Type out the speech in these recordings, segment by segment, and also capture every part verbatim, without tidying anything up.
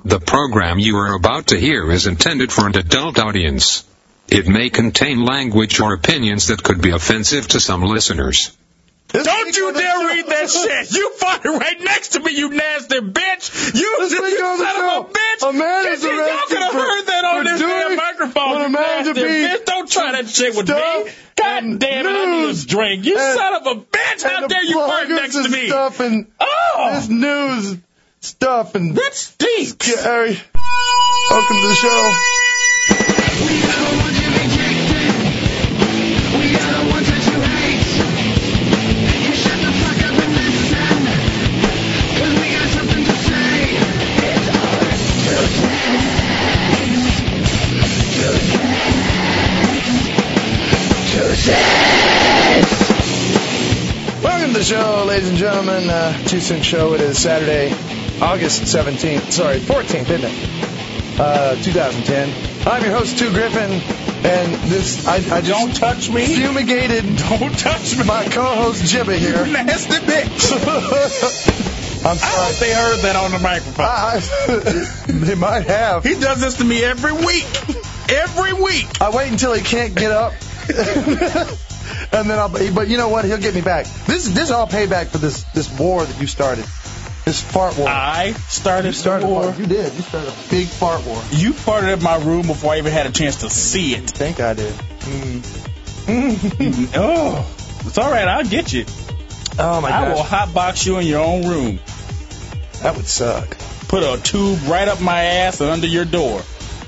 The program you are about to hear is intended for an adult audience. It may contain language or opinions that could be offensive to some listeners. Don't you dare read that shit! You farted right next to me, you nasty bitch! You, you son of a bitch! A man is you, y'all could have heard that on this damn microphone, you nasty bitch! Don't try that shit with me! God damn it, I need a drink! You son of a bitch! How dare you fart next to me? Stuff and oh! This news stuff and... That stinks! Gary, welcome to the show. We are the ones you rejected. We are the ones that you hate. You shut the fuck up and listen, 'cause we got something to say. It's ours to say. To say. To say. Welcome to the show, ladies and gentlemen. Uh, Too Soon Show. It is Saturday, August seventeenth. Sorry, fourteenth, isn't it? Uh, two thousand ten. I'm your host, Stu Griffin, and this, I, I just... Don't touch me. Fumigated. Don't touch me. My co-host, Jibba here. You nasty bitch. I'm sorry. I hope they heard that on the microphone. I, I, they might have. He does this to me every week. Every week. I wait until he can't get up. And then I'll, but you know what? He'll get me back. This, this is all payback for this, this war that you started. This fart war. I started, you started the war. Fart. You did. You started a big fart war. You farted in my room before I even had a chance to see it. I think I did. Mm. Oh, it's all right. I'll get you. Oh my I gosh. will hotbox you in your own room. That would suck. Put a tube right up my ass and under your door.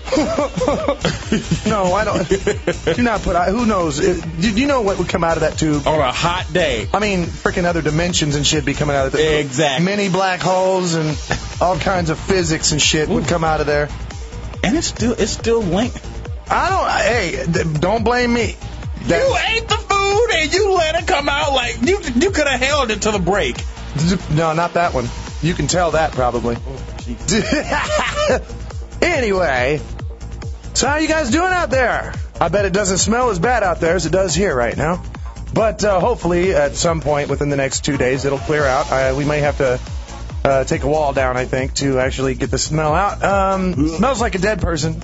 No, I don't. Do not put. Who knows? Do you know what would come out of that tube on a hot day? I mean, freaking other dimensions and shit be coming out of it. Exactly. Mini black holes and all kinds of physics and shit Ooh. would come out of there. And it's still it's still linked. I don't. Hey, don't blame me. That, you ate the food and you let it come out like you. You could have held it to the break. No, not that one. You can tell that probably. Oh, anyway. So how you guys doing out there? I bet it doesn't smell as bad out there as it does here right now. But uh, hopefully at some point within the next two days it'll clear out. Uh, we may have to uh, take a wall down, I think, to actually get the smell out. Um, smells like a dead person.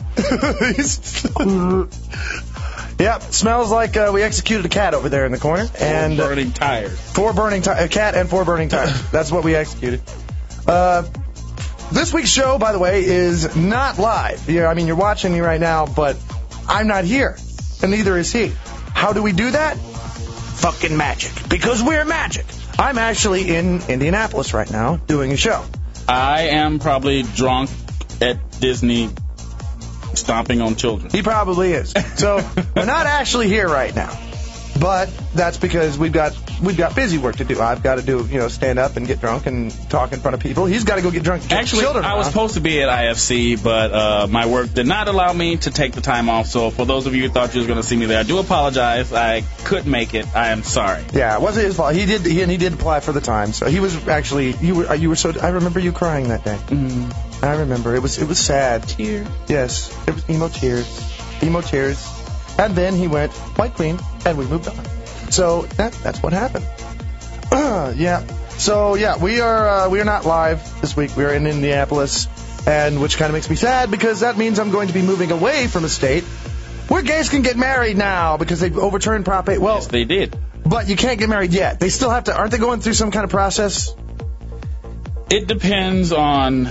Yep, smells like uh, we executed a cat over there in the corner. Four and burning tires. Four burning tires. A cat and four burning tires. That's what we executed. Uh... This week's show, by the way, is not live. You're, I mean, you're watching me right now, but I'm not here, and neither is he. How do we do that? Fucking magic. Because we're magic. I'm actually in Indianapolis right now doing a show. I am probably drunk at Disney stomping on children. He probably is. So we're not actually here right now. But that's because we've got we've got busy work to do. I've got to do, you know, stand up and get drunk and talk in front of people. He's got to go get drunk and get Actually, children I was around. supposed to be at I F C, but uh, my work did not allow me to take the time off. So for those of you who thought you was going to see me there, I do apologize. I couldn't make it. I am sorry. Yeah, it wasn't his fault. He did, he, and he did apply for the time. So he was actually you were you were so. I remember you crying that day. Mm. I remember it was it was sad. Tear. Yes, it was emo tears, emo tears, and then he went quite clean, and we moved on. So that, that's what happened. Yeah. So yeah, we are uh, we are not live this week. We are in Indianapolis, and which kind of makes me sad because that means I'm going to be moving away from a state where gays can get married now because they've overturned Prop eight. Well, yes, they did. But you can't get married yet. They still have to. Aren't they going through some kind of process? It depends on.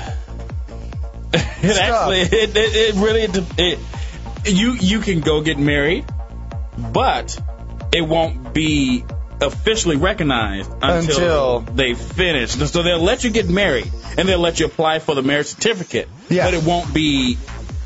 It actually, it, it, it really, it, it, you you can go get married, but it won't be officially recognized until, until they finish. So they'll let you get married, and they'll let you apply for the marriage certificate, yeah. but it won't be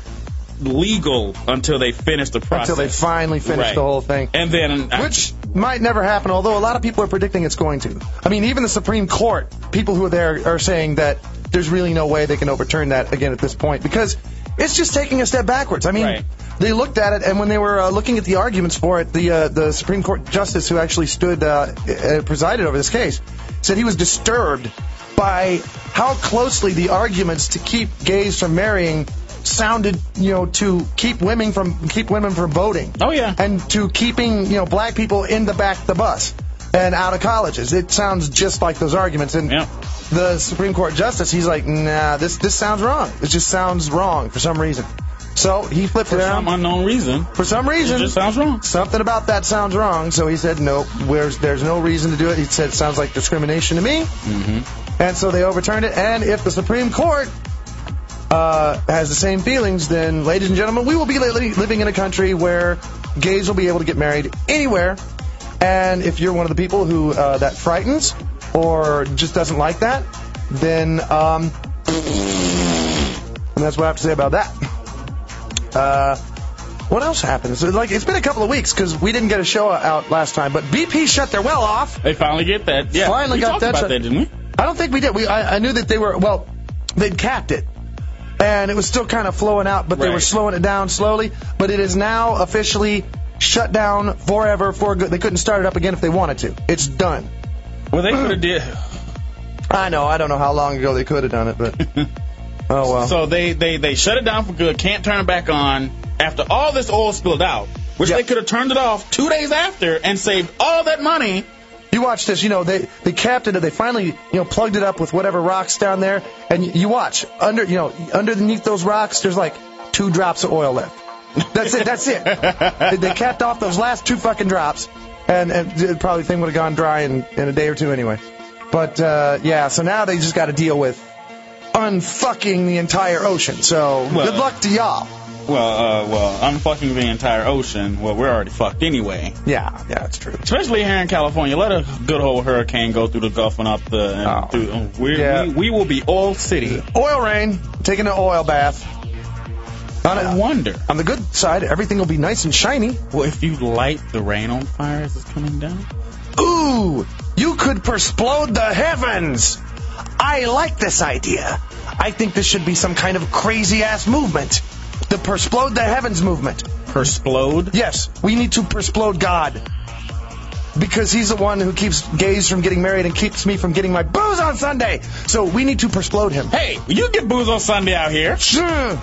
legal until they finish the process. Until they finally finish right. the whole thing. And then, Which I, might never happen, although a lot of people are predicting it's going to. I mean, even the Supreme Court, people who are there are saying that there's really no way they can overturn that again at this point, because it's just taking a step backwards. I mean, right. they looked at it, and when they were uh, looking at the arguments for it, the uh, the Supreme Court justice who actually stood, uh, uh, presided over this case, said he was disturbed by how closely the arguments to keep gays from marrying sounded, you know, to keep women from keep women from voting. Oh yeah. And to keeping, you know, black people in the back of the bus and out of colleges. It sounds just like those arguments. And yeah. the Supreme Court justice, he's like, nah, this this sounds wrong. It just sounds wrong for some reason. So he flipped For it around. some unknown reason. For some reason. It just sounds wrong. Something about that sounds wrong. So he said, nope, there's, there's no reason to do it. He said, it sounds like discrimination to me. Mm-hmm. And so they overturned it. And if the Supreme Court uh, has the same feelings, then, ladies and gentlemen, we will be li- living in a country where gays will be able to get married anywhere. And if you're one of the people who uh, that frightens or just doesn't like that, then um, and that's what I have to say about that. Uh, what else happened? So, like, it's been a couple of weeks because we didn't get a show out last time, but B P shut their well off. They finally get that. Yeah, Finally we got talked that about shut- that, didn't we? I don't think we did. We I, I knew that they were, well, they'd capped it. And it was still kind of flowing out, but they Right. were slowing it down slowly. But it is now officially shut down forever, for good. They couldn't start it up again if they wanted to. It's done. Well, they could have did. I know. I don't know how long ago they could have done it, but oh well. So they, they, they shut it down for good, can't turn it back on after all this oil spilled out, which Yep. they could have turned it off two days after and saved all that money. You watch this, you know, they, they capped it, they finally, you know, plugged it up with whatever rocks down there, and you, you watch, under, you know, underneath those rocks, there's like two drops of oil left. That's it, that's it. they, they capped off those last two fucking drops, and, and the probably thing would have gone dry in, in a day or two anyway. But, uh, yeah, so now they just got to deal with unfucking the entire ocean, so Well, good luck to y'all. Well, uh, well, I'm fucking the entire ocean. Well, we're already fucked anyway. Yeah, yeah, that's true. Especially here in California. Let a good old hurricane go through the Gulf and up the... And Oh. through, uh, we're, Yeah. we, we will be oil city. Oil rain, taking an oil bath. On, I a, wonder. on the good side, everything will be nice and shiny. Well, if you light the rain on fire as it's coming down... Ooh, you could persplode the heavens. I like this idea. I think this should be some kind of crazy-ass movement. The persplode the heavens movement. Persplode? Yes, we need to persplode God. Because he's the one who keeps gays from getting married and keeps me from getting my booze on Sunday. So we need to persplode him. Hey, you get booze on Sunday out here. Sure.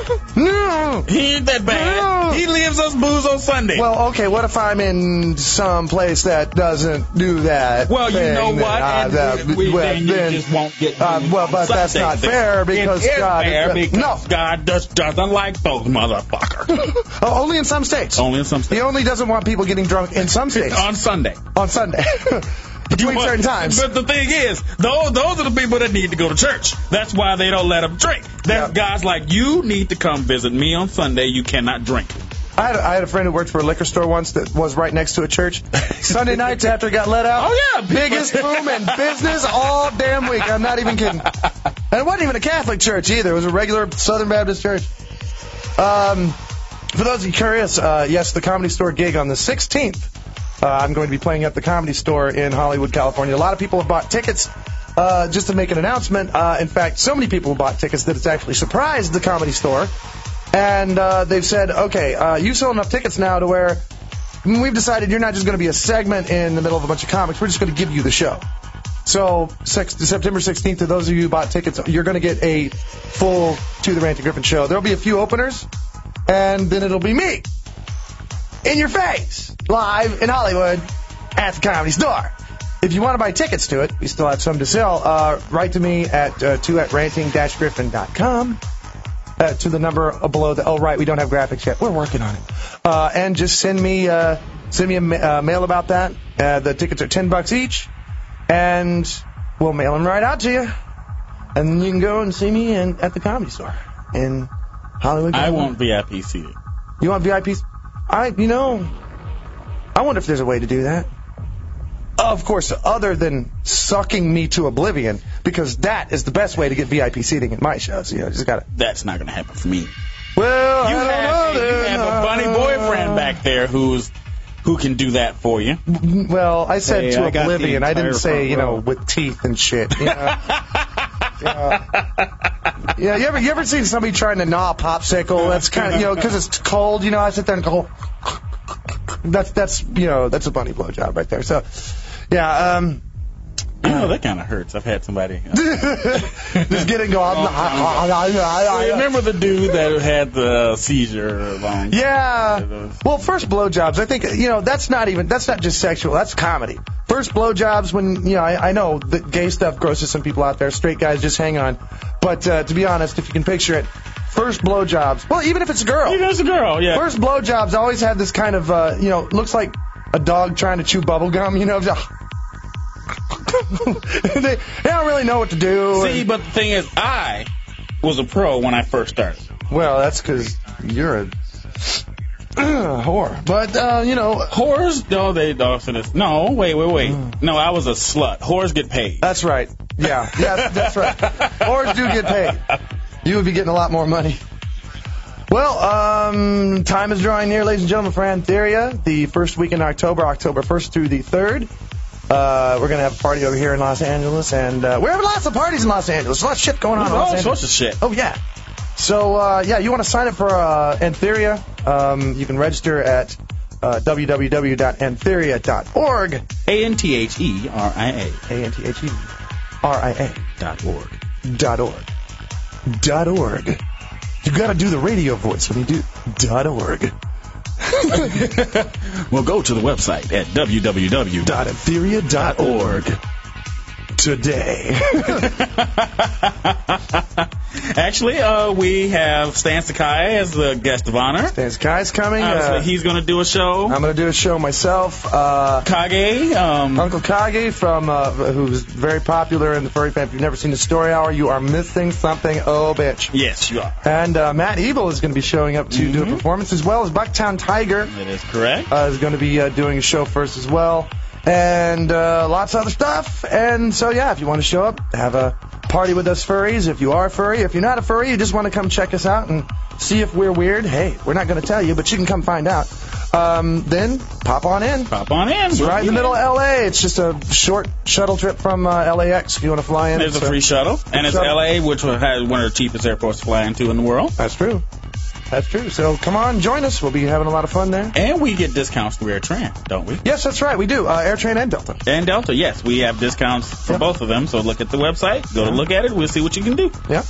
No. He ain't that bad. No. He leaves us booze on Sunday. Well, okay, what if I'm in some place that doesn't do that? Well, you thing know that what? I- And that- we, we, well, then you then- just won't get Uh, booze well, on but that's Sunday. not fair because it is God- fair uh, because no. God just doesn't like those motherfuckers. Oh, only in some states. Only in some states. He only doesn't want people getting drunk in some states On Sunday. on Sunday. Between But- certain times. But the thing is, those those are the people that need to go to church. That's why they don't let them drink. There's Yep. guys like you need to come visit me on Sunday. You cannot drink. I had, a, I had a friend who worked for a liquor store once that was right next to a church. Sunday nights after it got let out. Oh, yeah. Biggest boom in business all damn week. I'm not even kidding. And it wasn't even a Catholic church either. It was a regular Southern Baptist church. Um, for those of you curious, uh, yes, the Comedy Store gig on the sixteenth. Uh, I'm going to be playing at the Comedy Store in Hollywood, California. A lot of people have bought tickets uh, just to make an announcement. Uh, in fact, so many people have bought tickets that it's actually surprised the Comedy Store. And uh, they've said, okay, uh, you sold enough tickets now to where we've decided you're not just going to be a segment in the middle of a bunch of comics. We're just going to give you the show. So six, September sixteenth, to those of you who bought tickets, you're going to get a full To the Ranting Griffin show. There'll be a few openers, and then it'll be me in your face, live in Hollywood at the Comedy Store. If you want to buy tickets to it, we still have some to sell. Uh, write to me at uh, two at ranting dash griffin dot com. Uh, to the number below the. Oh, right, we don't have graphics yet. We're working on it. Uh, and just send me uh, send me a ma- uh, mail about that. Uh, the tickets are ten bucks each, and we'll mail them right out to you. And then you can go and see me in, at the Comedy Store in Hollywood. I California. want V I P seating. You want V I Ps? I, you know, I wonder if there's a way to do that. Of course, other than sucking me to oblivion, because that is the best way to get V I P seating at my shows. You know, just gotta. That's not going to happen for me. Well, You I don't have, know. you then. have a bunny boyfriend back there who's who can do that for you. Well, I said Hey, to I got the oblivion. I didn't entire say, front you know, row. with teeth and shit. You know? yeah. yeah, you ever you ever seen somebody trying to gnaw a popsicle? That's kind of, you know, because it's cold. You know, I sit there and go. That's that's you know that's a bunny blowjob right there. So, yeah. Um, You know, that kind of hurts. I've had somebody. Uh, Just get it going. remember the dude that had the seizure? Long Yeah. Well, first blowjobs, I think, you know, that's not even, that's not just sexual, that's comedy. First blowjobs, when, you know, I, I know that gay stuff grosses some people out there, straight guys, just hang on. But uh, to be honest, if you can picture it, first blowjobs, well, even if it's a girl. Even if it's a girl, yeah. First blowjobs always had this kind of, uh, you know, looks like a dog trying to chew bubble gum, you know. they, they don't really know what to do. See, but the thing is, I was a pro when I first started. Well, that's because you're a whore. But, uh, you know. Whores, no, they, no, no, wait, wait, wait. No, I was a slut. Whores get paid. That's right. Yeah, yeah, that's right. Whores do get paid. You would be getting a lot more money. Well, um, time is drawing near, ladies and gentlemen, for Antheria, the first week in October, October first through the third. Uh, we're going to have a party over here in Los Angeles, and uh, we're having lots of parties in Los Angeles. There's lots of shit going on in Los all Angeles. sorts of shit. Oh, yeah. So, uh, yeah, you want to sign up for uh, Antheria, um, you can register at uh, w w w dot antheria dot org. A N T H E R I A. A N T H E R I A. Dot org. Dot org. Dot org. You got to do the radio voice when you do dot org. Well, go to the website at w w w dot antheria dot org today. Actually, uh, we have Stan Sakai as the guest of honor. Stan Sakai's coming. Uh, so Uh, he's going to do a show. I'm going to do a show myself. Uh, Kage. Um, Uncle Kage, from uh, who's very popular in the furry fan. If you've never seen the Story Hour, you are missing something. Oh, bitch. yes, you are. And uh, Matt Evil is going to be showing up to do a performance, as well as Bucktown Tiger That is correct. uh, is going to be uh, doing a show first as well. And uh, lots of other stuff. And so, yeah, if you want to show up, have a party with us furries. If you are a furry, if you're not a furry, you just want to come check us out and see if we're weird. Hey, we're not going to tell you, but you can come find out. Um, then pop on in. Pop on in. It's right in the middle of L A. It's just a short shuttle trip from uh, L A X if you want to fly in. There's a It's, uh, free shuttle. And it's shuttle. L A, which has one of the cheapest airports to fly into in the world. That's true. That's true. So come on, join us. We'll be having a lot of fun there. And we get discounts through AirTran, don't we? Yes, that's right. We do. Uh, AirTran and Delta. And Delta, yes. We have discounts for Yeah. both of them. So look at the website. Go to look at it. We'll see what you can do. Yeah.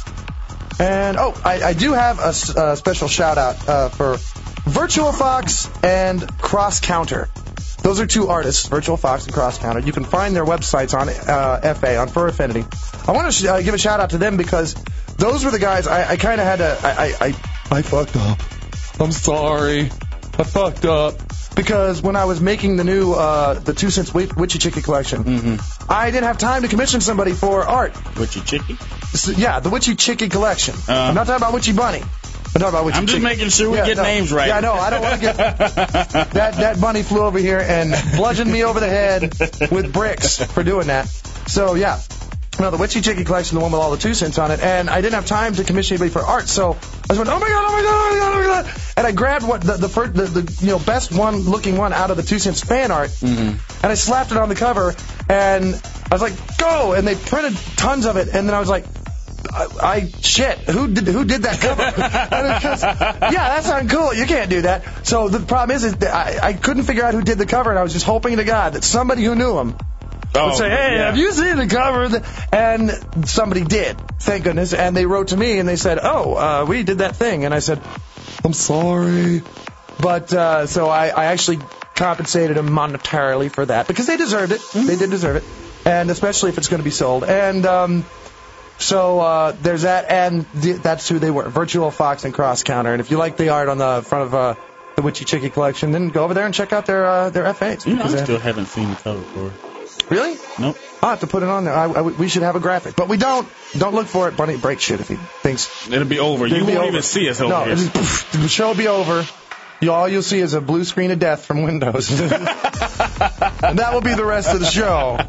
And, oh, I, I do have a, s- a special shout-out uh, for Virtual Fox and Cross Counter. Those are two artists, Virtual Fox and Cross Counter. You can find their websites on uh, F A, on Fur Affinity. I want to sh- uh, give a shout-out to them because those were the guys I, I kind of had to... I, I, I, I fucked up. I'm sorry. I fucked up. Because when I was making the new, uh, the Two Cents Witchy Witchy Chicky collection, Mm-hmm. I didn't have time to commission somebody for art. Witchy Chicky. So, yeah, the Witchy Chicky collection. Uh. I'm not talking about Witchy Bunny. I'm talking about Witchy I'm just Chicky. making sure we Yeah, get no. names right. Yeah, I know. I don't want to get... that, that bunny flew over here and bludgeoned me over the head with bricks for doing that. So, yeah. No, the Witchy Chicky collection, the one with all the two cents on it, and I didn't have time to commission anybody for art, so I was going, oh my god, oh my god, oh my god, oh my god, and I grabbed what the the, first, the, the you know best one looking one out of the two cents fan art, Mm-hmm. and I slapped it on the cover, and I was like, go, and they printed tons of it, and then I was like, I, I shit, who did who did that cover? And it just, yeah, that sounded cool. You can't do that. So the problem is, is that I, I couldn't figure out who did the cover, and I was just hoping to God that somebody who knew him Oh, would say, hey, yeah. have you seen the cover? And somebody did, thank goodness. And they wrote to me and they said, oh, uh, we did that thing. And I said, I'm sorry. But uh, so I, I actually compensated them monetarily for that because they deserved it. They did deserve it. And especially if it's going to be sold. And um, so uh, there's that. And th- that's who they were, Virtual Fox and Cross Counter. And if you like the art on the front of uh, the Witchy Chicky collection, then go over there and check out their uh, their F As. You know, because I they- still haven't seen the cover for it. Really? Nope. I'll have to put it on there. I, I, we should have a graphic. But we don't. Don't look for it. Bunny break shit if he thinks. It'll be over. You It'll be won't over. even see us over no, here. it'll be- poof, the show will be over. You, all you'll see is a blue screen of death from Windows. And that will be the rest of the show.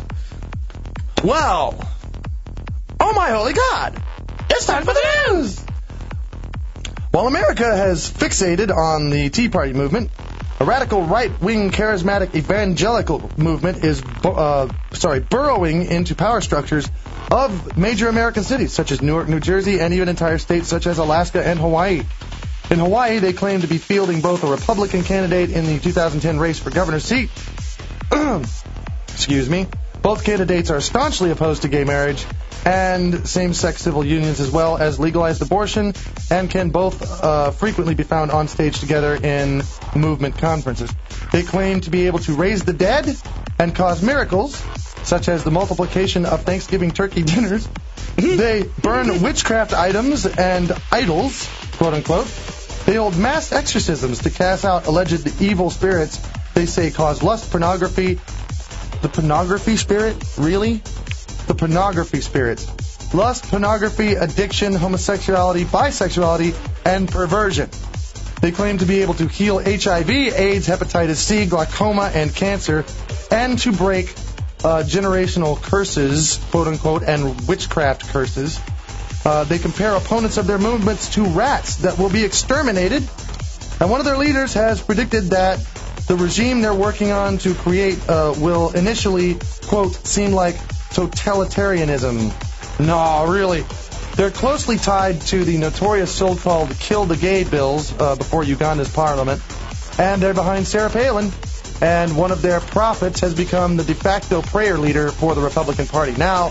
Well, oh my holy God. It's time for the news. While America has fixated on the Tea Party movement, a radical right-wing charismatic evangelical movement is uh, sorry burrowing into power structures of major American cities such as Newark, New Jersey, and even entire states such as Alaska and Hawaii. In Hawaii, they claim to be fielding both a Republican candidate in the two thousand ten race for governor's seat, excuse me, Both candidates are staunchly opposed to gay marriage and same-sex civil unions, as well as legalized abortion, and can both uh, frequently be found on stage together in movement conferences. They claim to be able to raise the dead and cause miracles, such as the multiplication of Thanksgiving turkey dinners. They burn witchcraft items and idols, quote-unquote. They hold mass exorcisms to cast out alleged evil spirits they say cause lust, pornography. The pornography spirit? Really? The pornography spirits. Lust, pornography, addiction, homosexuality, bisexuality, and perversion. They claim to be able to heal H I V, AIDS, hepatitis C, glaucoma, and cancer, and to break uh, generational curses, quote-unquote, and witchcraft curses. Uh, they compare opponents of their movements to rats that will be exterminated. And one of their leaders has predicted that the regime they're working on to create uh, will initially, quote, seem like totalitarianism. No, really. They're closely tied to the notorious so-called Kill the Gay bills uh, before Uganda's parliament. And they're behind Sarah Palin. And one of their prophets has become the de facto prayer leader for the Republican Party. Now,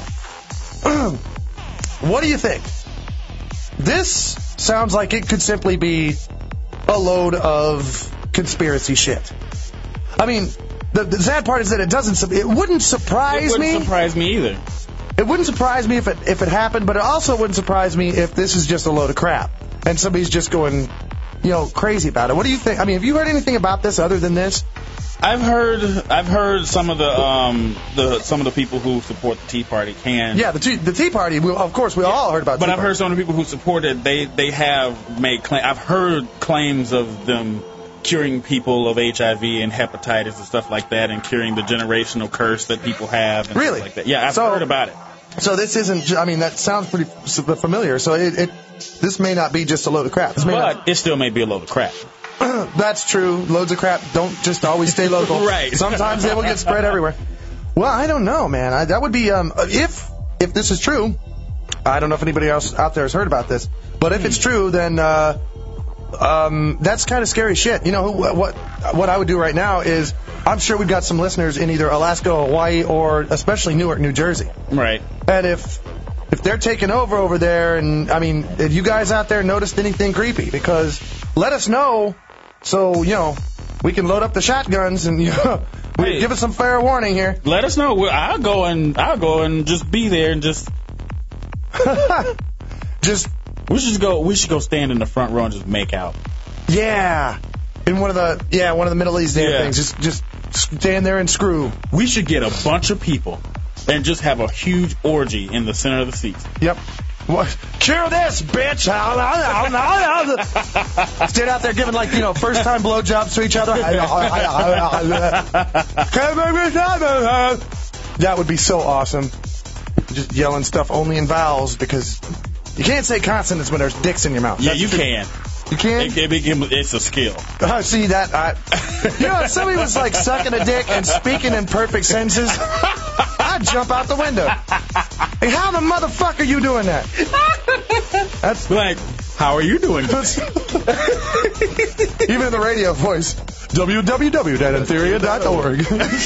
what do you think? This sounds like it could simply be a load of conspiracy shit. I mean, the, the sad part is that it doesn't. It wouldn't surprise It wouldn't me. surprise me either. It wouldn't surprise me if it if it happened, but it also wouldn't surprise me if this is just a load of crap and somebody's just going, you know, crazy about it. What do you think? I mean, have you heard anything about this other than this? I've heard I've heard some of the um the some of the people who support the Tea Party can. Yeah, the Tea, the Tea Party. We, of course, we Yeah, all heard about. But Tea I've Party. heard some of the people who support it. They they have made claim. I've heard claims of them curing people of H I V and hepatitis and stuff like that, and curing the generational curse that people have. And Really? Stuff like that. Yeah, I've So- heard about it. So this isn't. ju- I mean, that sounds pretty s- familiar. So it, it this may not be just a load of crap. This may not, But it still may be a load of crap. That's true. Loads of crap don't just always stay local. Right. Sometimes they will get spread everywhere. Well, I don't know, man. I, that would be um, if if this is true. I don't know if anybody else out there has heard about this, but if it's true, then uh, um, that's kind of scary shit. You know who, what what I would do right now is I'm sure we've got some listeners in either Alaska, Hawaii, or especially Newark, New Jersey. Right. And if if they're taking over over there, and I mean, if you guys out there noticed anything creepy, because let us know so, you know, we can load up the shotguns and, you know, we Hey. give us some fair warning here. Let us know. Well, I'll go and I'll go and just be there and just Just, we should just go. We should go stand in the front row and just make out. yeah, in one of the, yeah, one of the Middle East Yeah. things. Just, just stand there and screw. We should get a bunch of people and just have a huge orgy in the center of the seats. Yep. What? Cure this, bitch! Stand out there giving, like, you know, first time blowjobs to each other. That would be so awesome. Just yelling stuff only in vowels, because you can't say consonants when there's dicks in your mouth. Yeah, That's you the- can. You can? It, it, it, it's a skill. I see that. I, you know, if somebody was like sucking a dick and speaking in perfect sentences, I'd jump out the window. Hey, how the motherfucker are you doing that? That's Like, how are you doing today? even in the radio voice. w w w dot antheria dot org.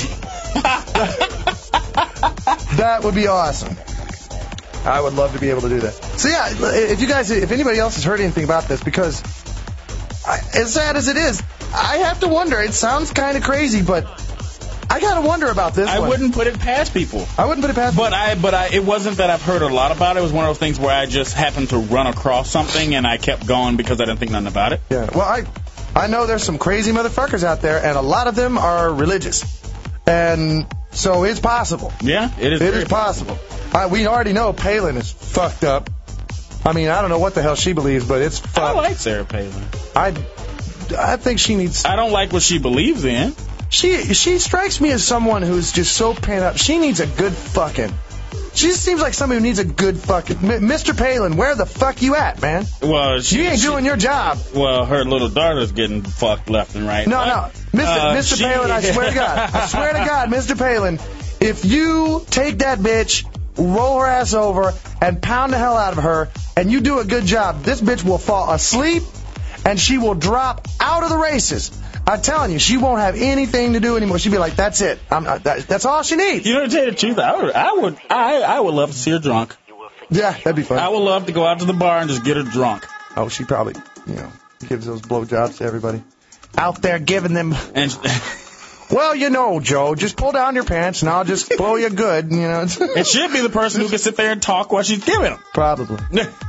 That would be awesome. I would love to be able to do that. So yeah, if you guys, if anybody else has heard anything about this, because I, as sad as it is, I have to wonder. It sounds kind of crazy, but I gotta wonder about this I one. wouldn't put it past people. I wouldn't put it past. But I, but I, it wasn't that I've heard a lot about it. It was one of those things where I just happened to run across something and I kept going because I didn't think nothing about it. Yeah. Well, I I know there's some crazy motherfuckers out there, and a lot of them are religious, and so it's possible. Yeah, it is. It very is possible. I, we already know Palin is fucked up. I mean, I don't know what the hell she believes, but it's I fucked. like Sarah Palin. I, I think she needs. I don't like what she believes in. She she strikes me as someone who's just so pent up. She needs a good fucking. She just seems like somebody who needs a good fucking. M- Mister Palin, where the fuck you at, man? Well, she You ain't she- doing your job. Well, her little daughter's getting fucked left and right. No, But, no. Mister uh, Mister she- Palin, I swear to God. I swear to God, Mister Palin, if you take that bitch, roll her ass over, and pound the hell out of her, and you do a good job, this bitch will fall asleep, and she will drop out of the races. I'm telling you, she won't have anything to do anymore. She'd be like, that's it. I'm, uh, that, that's all she needs. You know, to tell you the truth, I would, I would, I, I would love to see her drunk. Yeah, that'd be fun. I would love to go out to the bar and just get her drunk. Oh, she probably, you know, gives those blowjobs to everybody. Out there giving them. And well, you know, Joe, just pull down your pants and I'll just blow you good. You know. It should be the person who can sit there and talk while she's giving them. Probably.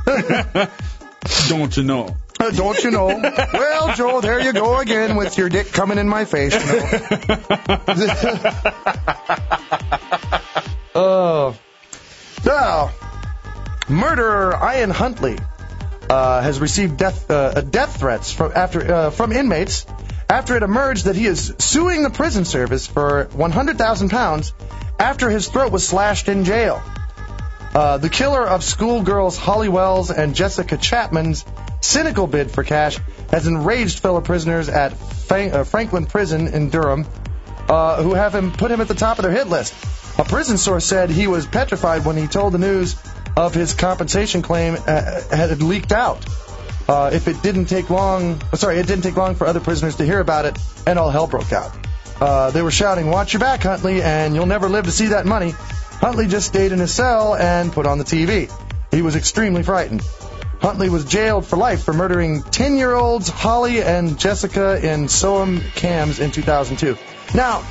Don't you know? Don't you know? Well, Joe, there you go again with your dick coming in my face. You know? Oh. Now, murderer Ian Huntley uh, has received death uh, death threats from after uh, from inmates after it emerged that he is suing the prison service for one hundred thousand pounds after his throat was slashed in jail. Uh, the killer of schoolgirls Holly Wells and Jessica Chapman's cynical bid for cash has enraged fellow prisoners at Frank- uh, Franklin Prison in Durham, uh, who have him put him at the top of their hit list. A prison source said he was petrified when he told the news of his compensation claim uh, had leaked out. Uh, if it didn't take long, sorry, it didn't take long for other prisoners to hear about it, and all hell broke out. Uh, they were shouting, "Watch your back, Huntley, and you'll never live to see that money." Huntley just stayed in his cell and put on the T V. He was extremely frightened. Huntley was jailed for life for murdering ten-year-olds Holly and Jessica in Soham Cams in two thousand two. Now,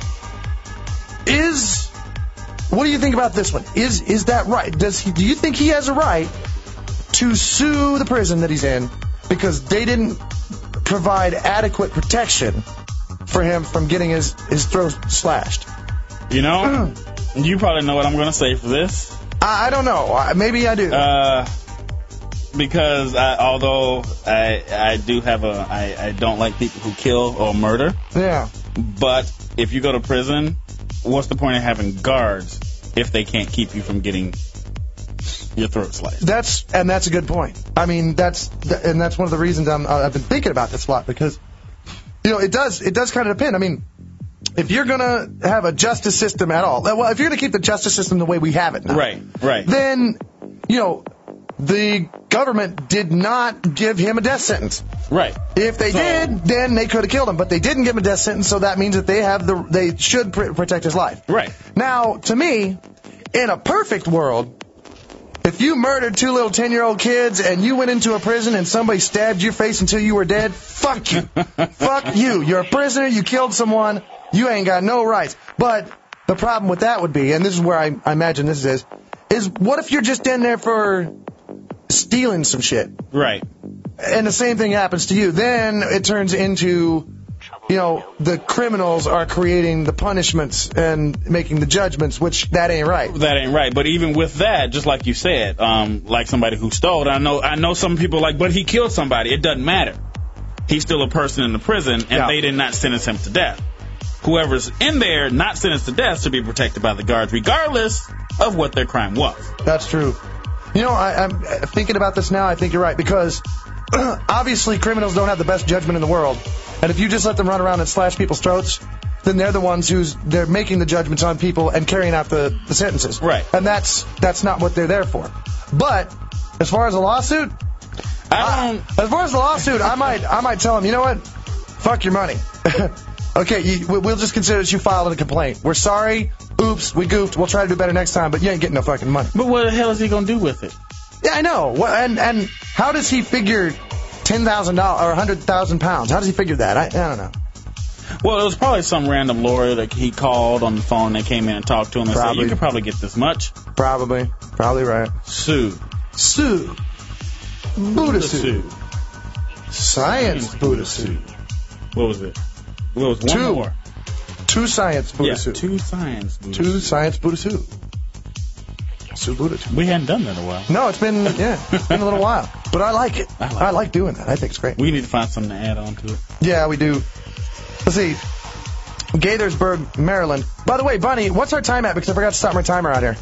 is what do you think about this one? Is is that right? Does he? Do you think he has a right to sue the prison that he's in because they didn't provide adequate protection for him from getting his, his throat slashed? You know, you probably know what I'm going to say for this. I, I don't know. I, maybe I do. Uh, because I, although I I do have a I, I don't like people who kill or murder. Yeah. But if you go to prison, what's the point of having guards if they can't keep you from getting your throat sliced? That's and that's a good point. I mean, that's and that's one of the reasons I'm, I've been thinking about this a lot because you know it does it does kind of depend. I mean, if you're gonna have a justice system at all, well, if you're gonna keep the justice system the way we have it now, right, right, then you know the government did not give him a death sentence. Right. If they so, did, then they could have killed him, but they didn't give him a death sentence, so that means that they have the they should pr- protect his life. Right. Now, to me, in a perfect world, if you murdered two little ten-year-old kids and you went into a prison and somebody stabbed your face until you were dead, fuck you. Fuck you. You're a prisoner. You killed someone. You ain't got no rights. But the problem with that would be, and this is where I, I imagine this is, is what if you're just in there for stealing some shit? Right. And the same thing happens to you. Then it turns into, you know, the criminals are creating the punishments and making the judgments, which that ain't right. That ain't right. But even with that, just like you said, um, like somebody who stole, I know I know some people like, but he killed somebody. It doesn't matter. He's still a person in the prison, and yeah. they did not sentence him to death. Whoever's in there not sentenced to death should be protected by the guards, regardless of what their crime was. That's true. You know, I, I'm thinking about this now. I think you're right, because obviously criminals don't have the best judgment in the world. And if you just let them run around and slash people's throats, then they're the ones who's they're making the judgments on people and carrying out the, the sentences. Right. And that's that's not what they're there for. But as far as a lawsuit, I don't. I, as far as the lawsuit, I might I might tell them, you know what? Fuck your money. Okay, you, we'll just consider that you filed a complaint. We're sorry. Oops, we goofed. We'll try to do better next time, but you ain't getting no fucking money. But what the hell is he gonna do with it? Yeah, I know. Well, and and how does he figure ten thousand dollars or one hundred thousand pounds? How does he figure that? I, I don't know. Well, it was probably some random lawyer that he called on the phone. They came in and talked to him and Probably. said, "You could probably get this much." Probably. Probably right. Sue. Sue. Buddha suit. Science Buddha suit. What was it? What was one Two. more? Two science Buddha Yeah, suit. two science. Buddha Two suit. science Buddha suit. Sue Buddha suit. We hadn't done that in a while. No, it's been yeah, it's been a little while, but I like it. I like I like doing that. I think it's great. We need to find something to add on to it. Yeah, we do. Let's see. Gaithersburg, Maryland. By the way, Bunny, what's our time at? Because I forgot to stop my timer out here.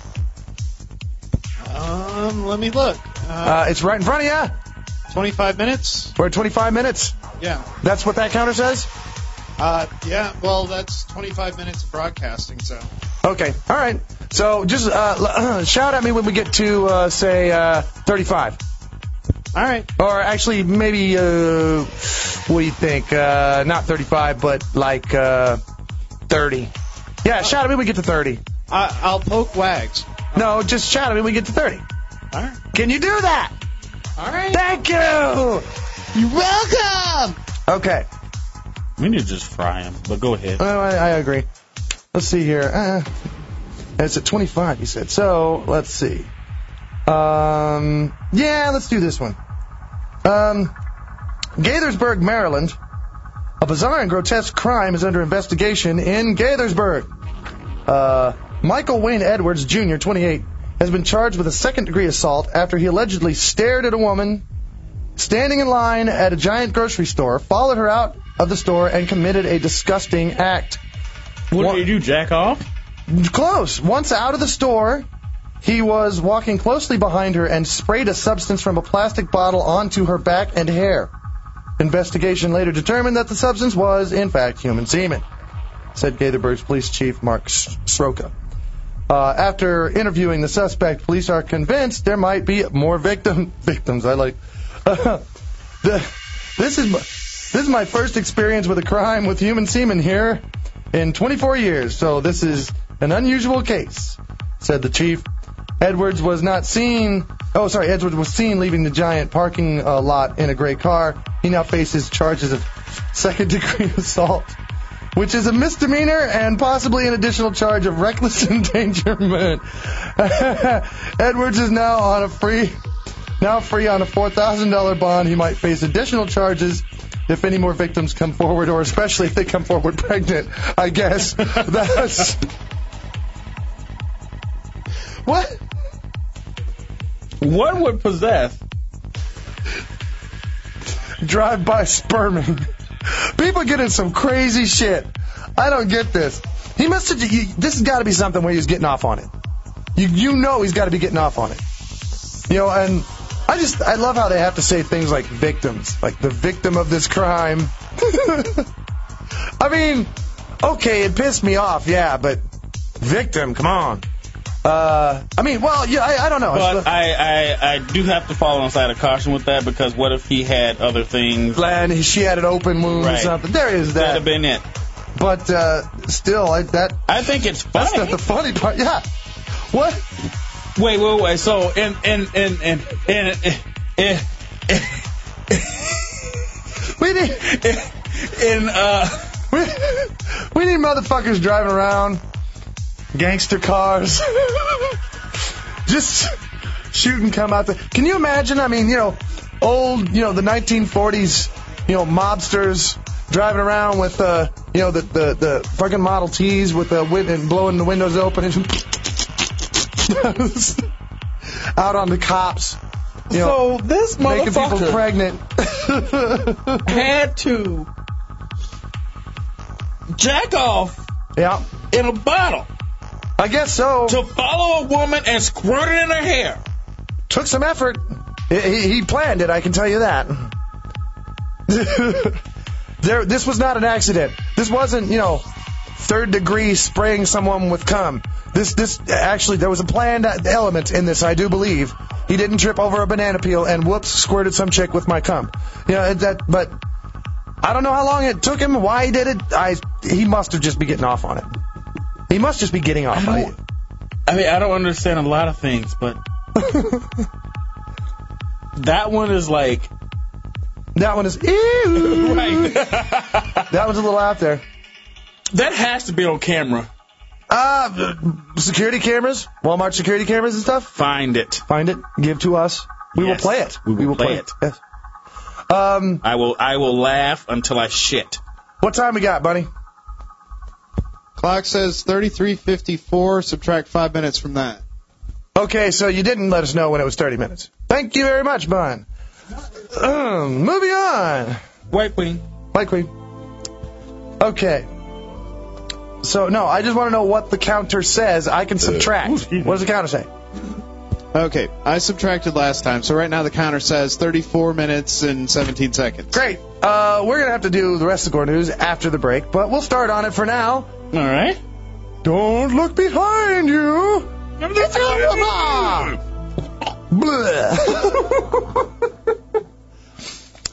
Um, let me look. Uh, Uh, it's right in front of you. twenty-five minutes? We're at twenty-five minutes. Yeah. That's what that counter says? Uh, yeah, well, that's twenty-five minutes of broadcasting, so. Okay. All right. So just uh, shout at me when we get to, uh, say, uh, thirty-five. All right. Or actually, maybe, uh, what do you think? Uh, not thirty-five, but like uh, thirty. Yeah, shout at me, we get to thirty. I, I'll poke Wags. No, just shout at me, we get to thirty. All right. Can you do that? All right. Thank you. You're welcome. Okay. We need to just fry him, but go ahead. Oh, I, I agree. Let's see here. Uh, it's at twenty-five, you said. So, let's see. Um, yeah, let's do this one. Um, Gaithersburg, Maryland. A bizarre and grotesque crime is under investigation in Gaithersburg. Uh, Michael Wayne Edwards, Junior, twenty-eight, has been charged with a second-degree assault after he allegedly stared at a woman standing in line at a giant grocery store, followed her out of the store, and committed a disgusting act. What One- did you do, jack off? Close. Once out of the store, he was walking closely behind her and sprayed a substance from a plastic bottle onto her back and hair. Investigation later determined that the substance was, in fact, human semen, said Gaithersburg's police chief Mark Sroka. Uh, after interviewing the suspect, police are convinced there might be more victim victims. I like uh, the, this is my, this is my first experience with a crime with human semen here in twenty-four years, so this is an unusual case, said the chief. Edwards was not seen. Oh, sorry. Edwards was seen leaving the giant parking uh, lot in a gray car. He now faces charges of second-degree assault, which is a misdemeanor and possibly an additional charge of reckless endangerment. Edwards is now on a free, now free on a four thousand dollars bond. He might face additional charges if any more victims come forward, or especially if they come forward pregnant. I guess that's what. What would possess? Drive-by sperming. People get in some crazy shit. I don't get this. He must have. He, this has got to be something where he's getting off on it. You you know he's got to be getting off on it. You know, and I just I love how they have to say things like victims, like the victim of this crime. I mean, okay, it pissed me off, yeah, but victim, come on. Uh, I mean, well, yeah, I, I don't know. But I, I, I do have to fall on the side of caution with that, because what if he had other things? And she had an open wound Right. or something. There is that. That'd have been it. But uh, still, I, that I think it's funny. that's not the funny part. Yeah. What? Wait, wait, wait. So, in, in, in, in, in, in, in, We need, in, uh, we, we need motherfuckers driving around, gangster cars, just shooting come out there. Can you imagine? I mean, you know, old, you know, the nineteen forties, you know, mobsters driving around with, uh, you know, the, the, the fucking Model Ts with the wind and blowing the windows open and out on the cops. You know, so this making people motherfucker pregnant. had to jack off Yeah, in a bottle I guess so. to follow a woman and squirt it in her hair. Took some effort. He, he he planned it, I can tell you that. There, this was not an accident. This wasn't, you know, third degree spraying someone with cum. This, this actually, there was a planned element in this, I do believe. He didn't trip over a banana peel and whoops, squirted some chick with my cum. You know, that, but I don't know how long it took him, why he did it. I, he must have just been getting off on it. He must just be getting off on it. I mean, I don't understand a lot of things, but that one is like, That one is, ew. right. That one's a little out there. That has to be on camera. Uh, security cameras, Walmart security cameras and stuff. Find it. Find it, give to us. We Yes. will play it. We will play it. Yes. Um, I will. I will laugh until I shit. what time we got, buddy? Clock says thirty-three fifty-four. Subtract five minutes from that. Okay, so you didn't let us know when it was thirty minutes. Thank you very much, Bun. Um, moving on. White Queen. White Queen. Okay. So, no, I just want to know what the counter says. I can subtract. What does the counter say? Okay, I subtracted last time, so right now the counter says thirty-four minutes and seventeen seconds. Great. Uh, we're going to have to do the rest of the Gore News after the break, but we'll start on it for now. All right. Don't look behind you. It's your mama. Blah.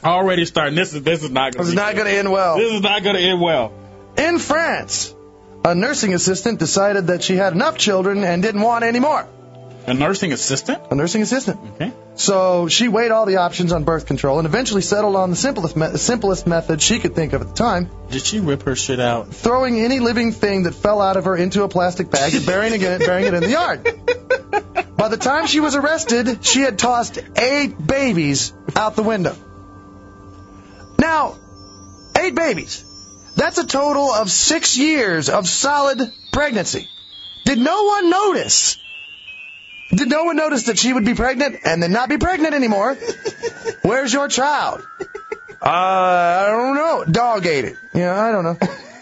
Already starting. This is this is not going This is not going to end well. This is not going to end well. In France, a nursing assistant decided that she had enough children and didn't want any more. A nursing assistant? A nursing assistant. Okay. So she weighed all the options on birth control and eventually settled on the simplest, me- simplest method she could think of at the time. Did she rip her shit out? Throwing any living thing that fell out of her into a plastic bag and burying it, burying it in the yard. By the time she was arrested, she had tossed eight babies out the window. Now, eight babies. That's a total of six years of solid pregnancy. Did no one notice? Did no one notice that she would be pregnant and then not be pregnant anymore? Where's your child? Uh, I don't know. Dog ate it. Yeah, I don't know.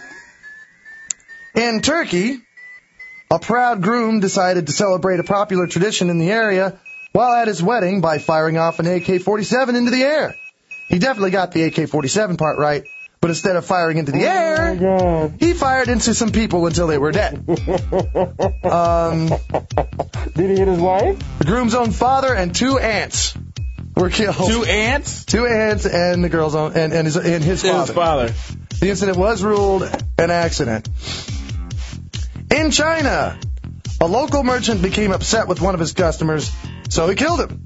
In Turkey, a proud groom decided to celebrate a popular tradition in the area while at his wedding by firing off an A K forty-seven into the air. He definitely got the A K forty-seven part right, but instead of firing into the air, he fired into some people until they were dead. Um, Did he hit his wife? the groom's own father and two aunts were killed. Two ants? Two aunts and the girl's own and, and his and his father. His father. The incident was ruled an accident. In China, a local merchant became upset with one of his customers, so he killed him.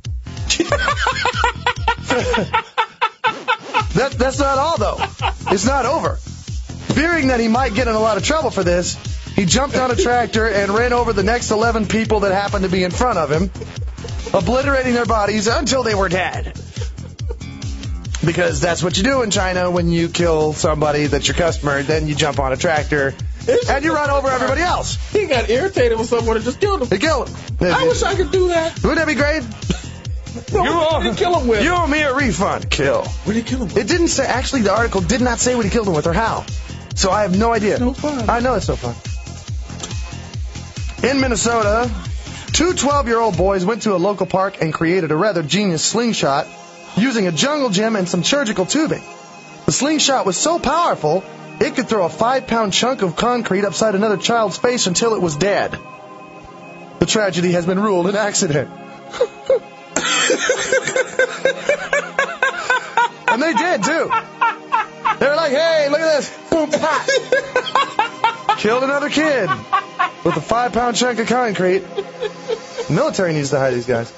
that, that's not all, though. It's not over. Fearing that he might get in a lot of trouble for this, he jumped on a tractor and ran over the next eleven people that happened to be in front of him, obliterating their bodies until they were dead. Because that's what you do in China when you kill somebody that's your customer, then you jump on a tractor and you run over everybody else. He got irritated with someone and just killed him. They killed him. I wish I could do that. Wouldn't that be great? What owe- did he kill him with? You owe me a refund. Kill. What did he kill him with? It didn't say, actually, the article did not say what he killed him with or how. So I have no idea. No fun. I know it's no fun. In Minnesota, two twelve-year-old boys went to a local park and created a rather genius slingshot using a jungle gym and some surgical tubing. The slingshot was so powerful, it could throw a five-pound chunk of concrete upside another child's face until it was dead. The tragedy has been ruled an accident. And they did, too. They were like, hey, look at this. Boom, pop. Killed another kid with a five-pound chunk of concrete. The military needs to hire these guys.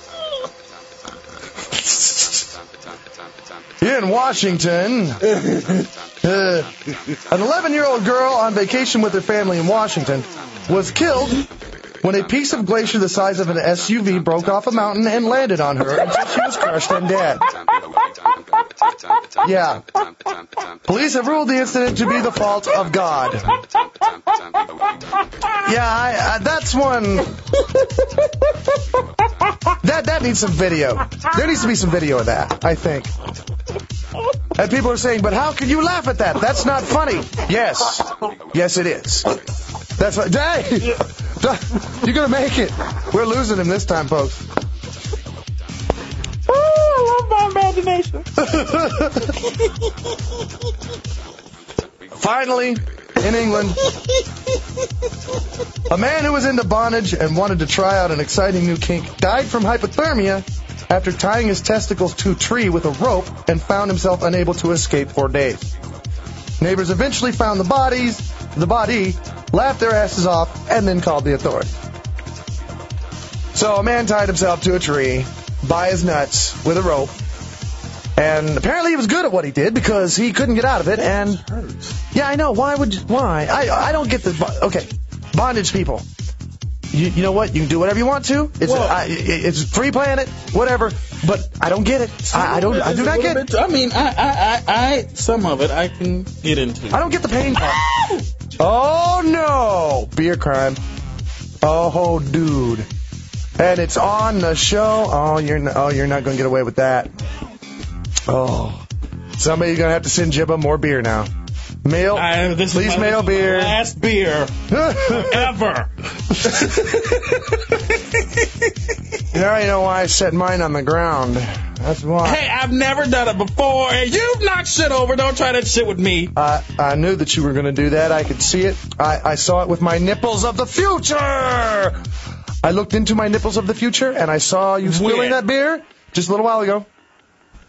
In Washington, uh, an eleven-year-old girl on vacation with her family in Washington was killed when a piece of glacier the size of an S U V broke off a mountain and landed on her until she was crushed and dead. Yeah. Police have ruled the incident to be the fault of God. Yeah, I, I, that's one. That that needs some video. There needs to be some video of that, I think. And people are saying, but how can you laugh at that? That's not funny. Yes. Yes, it is. That's what. Hey! You're going to make it. We're losing him this time, folks. Oh, I love my imagination. Finally, in England, a man who was into bondage and wanted to try out an exciting new kink died from hypothermia after tying his testicles to a tree with a rope and found himself unable to escape for days. Neighbors eventually found the bodies, the body, laughed their asses off, and then called the authorities. So a man tied himself to a tree by his nuts with a rope, and apparently he was good at what he did because he couldn't get out of it. And yeah, I know. Why would you, why? I I don't get this. Okay, bondage people. You, you know what? You can do whatever you want to. It's Well- a, I, it's a free planet, whatever. But I don't get it. I, I don't. I do not get it. I mean, I, I, I, I, some of it I can get into. I don't get the pain part. Oh no, beer crime. Oh dude, and it's on the show. Oh, you're not, oh you're not going to get away with that. Oh, somebody's going to have to send Jibba more beer now. Mail, I, this please is my, mail this is my beer. last beer ever. You already know why I set mine on the ground. That's why. Hey, I've never done it before, and you've knocked shit over. Don't try that shit with me. I, I knew that you were going to do that. I could see it. I, I saw it with my nipples of the future. I looked into my nipples of the future, and I saw you spilling When? that beer just a little while ago.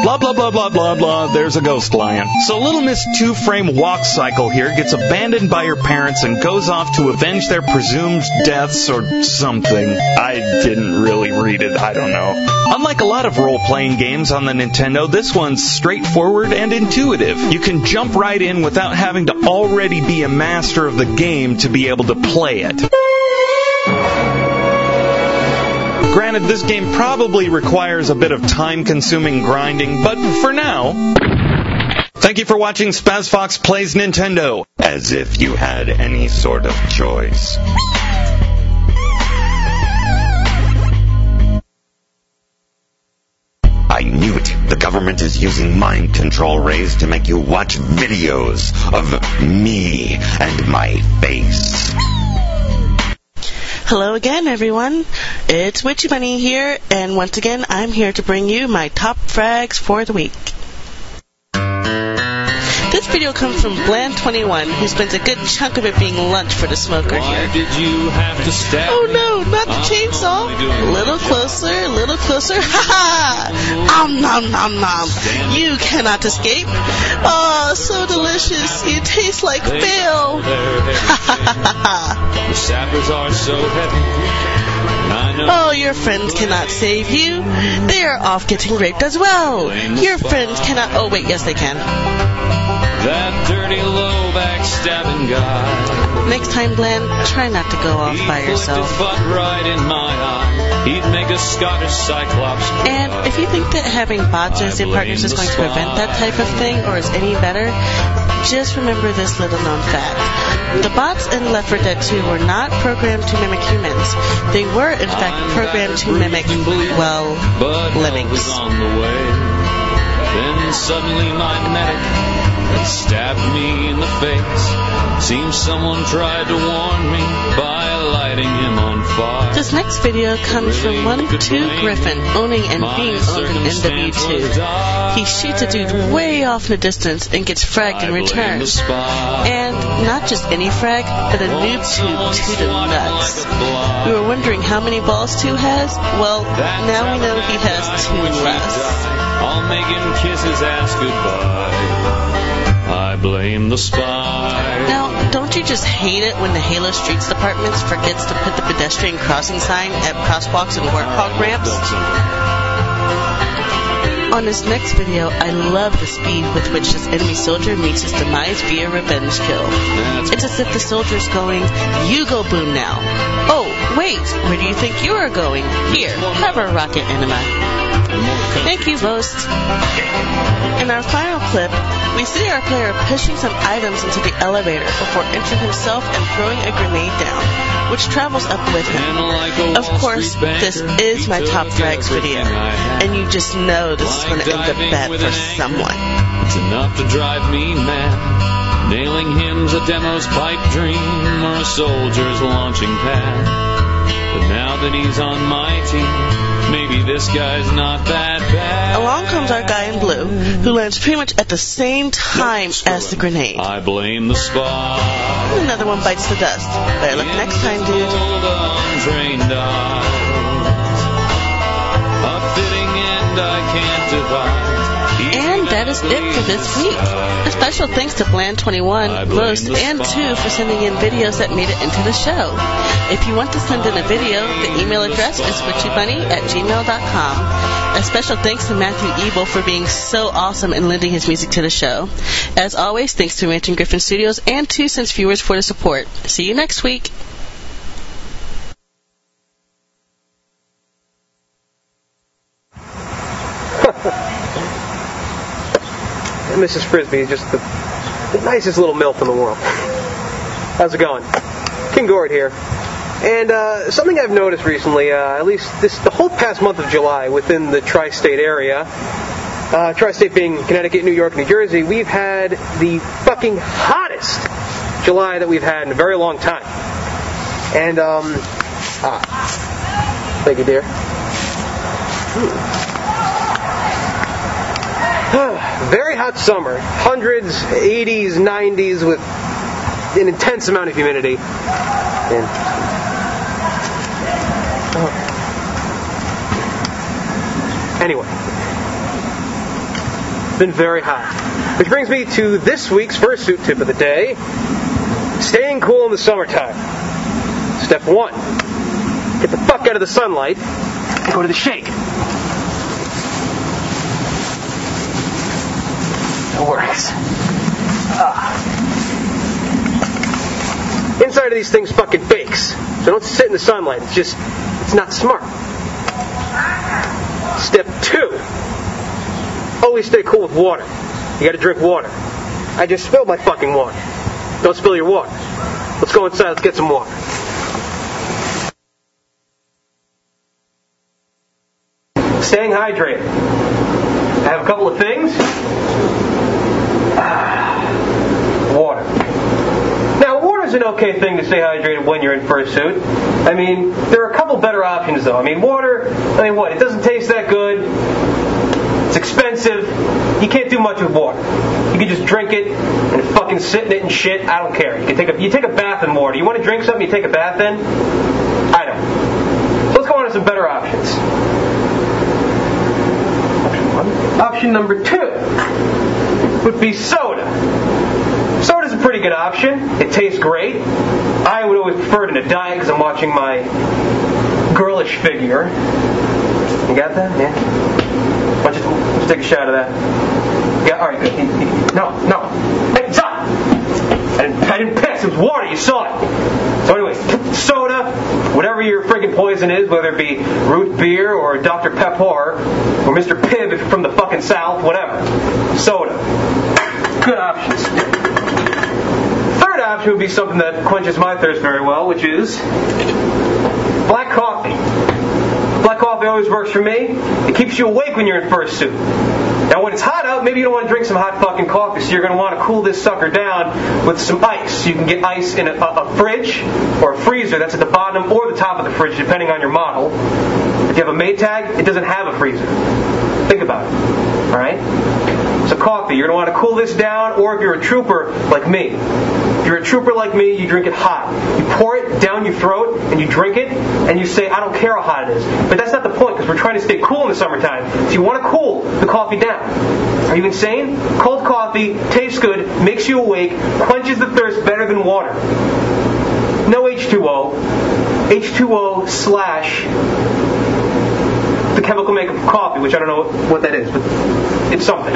Blah, blah, blah, blah, blah, blah. There's a ghost lion. So Little Miss Two-Frame Walk Cycle here gets abandoned by her parents and goes off to avenge their presumed deaths or something. I didn't really read it. I don't know. Unlike a lot of role-playing games on the Nintendo, this one's straightforward and intuitive. You can jump right in without having to already be a master of the game to be able to play it. Granted, this game probably requires a bit of time-consuming grinding, but for now... Thank you for watching SpazFox Plays Nintendo. As if you had any sort of choice. I knew it. The government is using mind control rays to make you watch videos of me and my face. Hello again, everyone. It's Witchy Bunny here, and once again, I'm here to bring you my top frags for the week. This video comes from Bland twenty-one, who spends a good chunk of it being lunch for the smoker here. Did you have to stab Oh no, not the chainsaw. A little closer, a little closer. Ha ha! Om nom nom nom. You cannot escape. Oh, so delicious. You taste like Phil. Ha ha ha ha. The sappers are so heavy. I know. Oh, your friends cannot save you. They are off getting raped as well. Your friends cannot... Oh, wait, yes, they can. That dirty, low backstabbing guy. Next time, Bland, try not to go off by yourself. His butt right in my eye. He'd make a Scottish Cyclops. And if you think that having bots as your partners is going to prevent that type of thing or is any better, just remember this little known fact. The bots in Left four Dead two were not programmed to mimic humans. They were, in fact, programmed to mimic, well, lemmings. On the way. Then suddenly my medic had stabbed me in the face. Seems someone tried to warn me by lighting him on fire. This next video comes from one two Griffin, owning and being owned an N W two. He shoots a dude way off in the distance and gets fragged in return. And not just any frag, but a noob tube to the nuts. We were wondering how many balls two has? Well, now we know he has two less. I'll make him kiss his ass goodbye. I blame the spy. Now, don't you just hate it when the Halo Streets Department forgets to put the pedestrian crossing sign at crosswalks and warthog ramps? On this next video, I love the speed with which this enemy soldier meets his demise via revenge kill. It's as if the soldier's going, you go boom now. Oh, wait, where do you think you are going? Here, have a rocket enema. Thank you, Vost. In our final clip, we see our player pushing some items into the elevator before entering himself and throwing a grenade down, which travels up with him. Of course, this is my top frags video, and you just know this is going to end up bad for someone. It's enough to drive me mad. Nailing him's a demo's pipe dream or a soldier's launching pad. But now that he's on my team, maybe this guy's not that bad. Along comes our guy in blue, who lands pretty much at the same time as the grenade. I blame the spy. And another one bites the dust. Better luck next time, dude. Untrained eyes. A fitting end I can't divide. And that is it for this week. A special thanks to Bland twenty-one, Roast, and two for sending in videos that made it into the show. If you want to send in a video, the email address is witchybunny at gmail dot com. A special thanks to Matthew Ebel for being so awesome and lending his music to the show. As always, thanks to Ranch and Griffin Studios and Two Cents Viewers for the support. See you next week. Missus Frisbee is just the, the nicest little MILF in the world. How's it going? King Gord here. And uh, something I've noticed recently, uh, at least this the whole past month of July within the tri-state area, uh, tri-state being Connecticut, New York, New Jersey, we've had the fucking hottest July that we've had in a very long time. And, um, ah, thank you, dear. Hmm. Very hot summer, hundreds, eighties, nineties with an intense amount of humidity. And, oh. Anyway, been very hot. Which brings me to this week's fursuit tip of the day. Staying cool in the summertime. Step one. Get the fuck out of the sunlight and go to the shade. It works. Ah. Inside of these things fucking bakes. So don't sit in the sunlight. It's just, it's not smart. Step two. Always stay cool with water. You gotta drink water. I just spilled my fucking water. Don't spill your water. Let's go inside, let's get some water. Staying hydrated. I have a couple of things. Ah, water. Now, water is an okay thing to stay hydrated when you're in fursuit. I mean, there are a couple better options though. I mean, water, I mean what, it doesn't taste that good. It's expensive. You can't do much with water. You can just drink it and fucking sit in it and shit. I don't care. You can take a you take a bath in water. You want to drink something, you take a bath in? I don't. So let's go on to some better options. Option one. Option number two would be soda. Soda's a pretty good option. It tastes great. I would always prefer it in a diet because I'm watching my girlish figure. You got that? Yeah. Why don't you, why don't you take a shot of that? Yeah, all right, good. No, no. Hey, stop! I didn't, I didn't piss. It was water. You saw it. So anyway, soda, whatever your friggin' poison is, whether it be root beer or Doctor Pepper or Mister Pibb if you're from the fucking South, whatever. Soda. Good options. Third option would be something that quenches my thirst very well, which is black coffee. Black coffee always works for me. It keeps you awake when you're in fursuit. Now when it's hot out, maybe you don't want to drink some hot fucking coffee, so you're going to want to cool this sucker down with some ice. You can get ice in a, a, a fridge or a freezer that's at the bottom or the top of the fridge, depending on your model. If you have a Maytag, it doesn't have a freezer. Think about it. Alright? So coffee, you're going to want to cool this down, or if you're a trooper like me. If you're a trooper like me, you drink it hot. You pour it down your throat, and you drink it, and you say, I don't care how hot it is. But that's not the point, because we're trying to stay cool in the summertime. So you want to cool the coffee down. Are you insane? Cold coffee, tastes good, makes you awake, quenches the thirst better than water. No H two O. H two O slash the chemical makeup of coffee, which I don't know what that is, but it's something.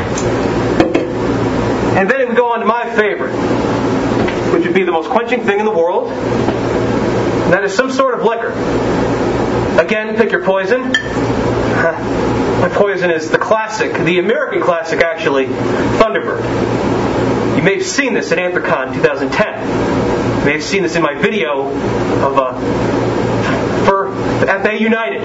And then we go on to my favorite, which would be the most quenching thing in the world. And that is some sort of liquor. Again, pick your poison. My poison is the classic, the American classic actually, Thunderbird. You may have seen this at Anthrocon twenty ten. You may have seen this in my video of uh, for F A United.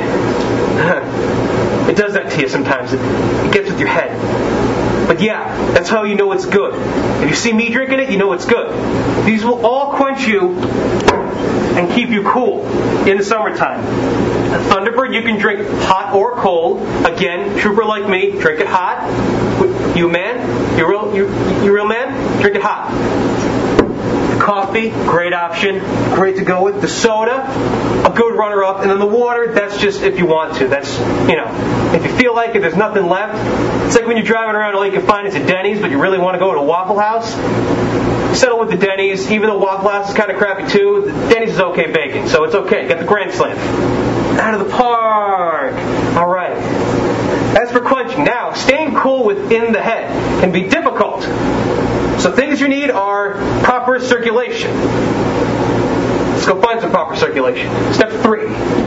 It does that to you sometimes. It, it gets with your head. But yeah, that's how you know it's good. If you see me drinking it, you know it's good. These will all quench you and keep you cool in the summertime. A Thunderbird you can drink hot or cold. Again, trooper like me, drink it hot. You man, you real, you, you real man, drink it hot. Coffee, great option, great to go with. The soda, a good runner-up, and then the water, that's just if you want to. That's, you know, if you feel like it, there's nothing left. It's like when you're driving around, all you can find is a Denny's, but you really want to go to a Waffle House. Settle with the Denny's, even though Waffle House is kind of crappy too. The Denny's is okay baking, so it's okay. Get the Grand Slam. Out of the park. All right. As for quenching, now staying cool within the head can be difficult. So things you need are proper circulation. Let's go find some proper circulation. Step three.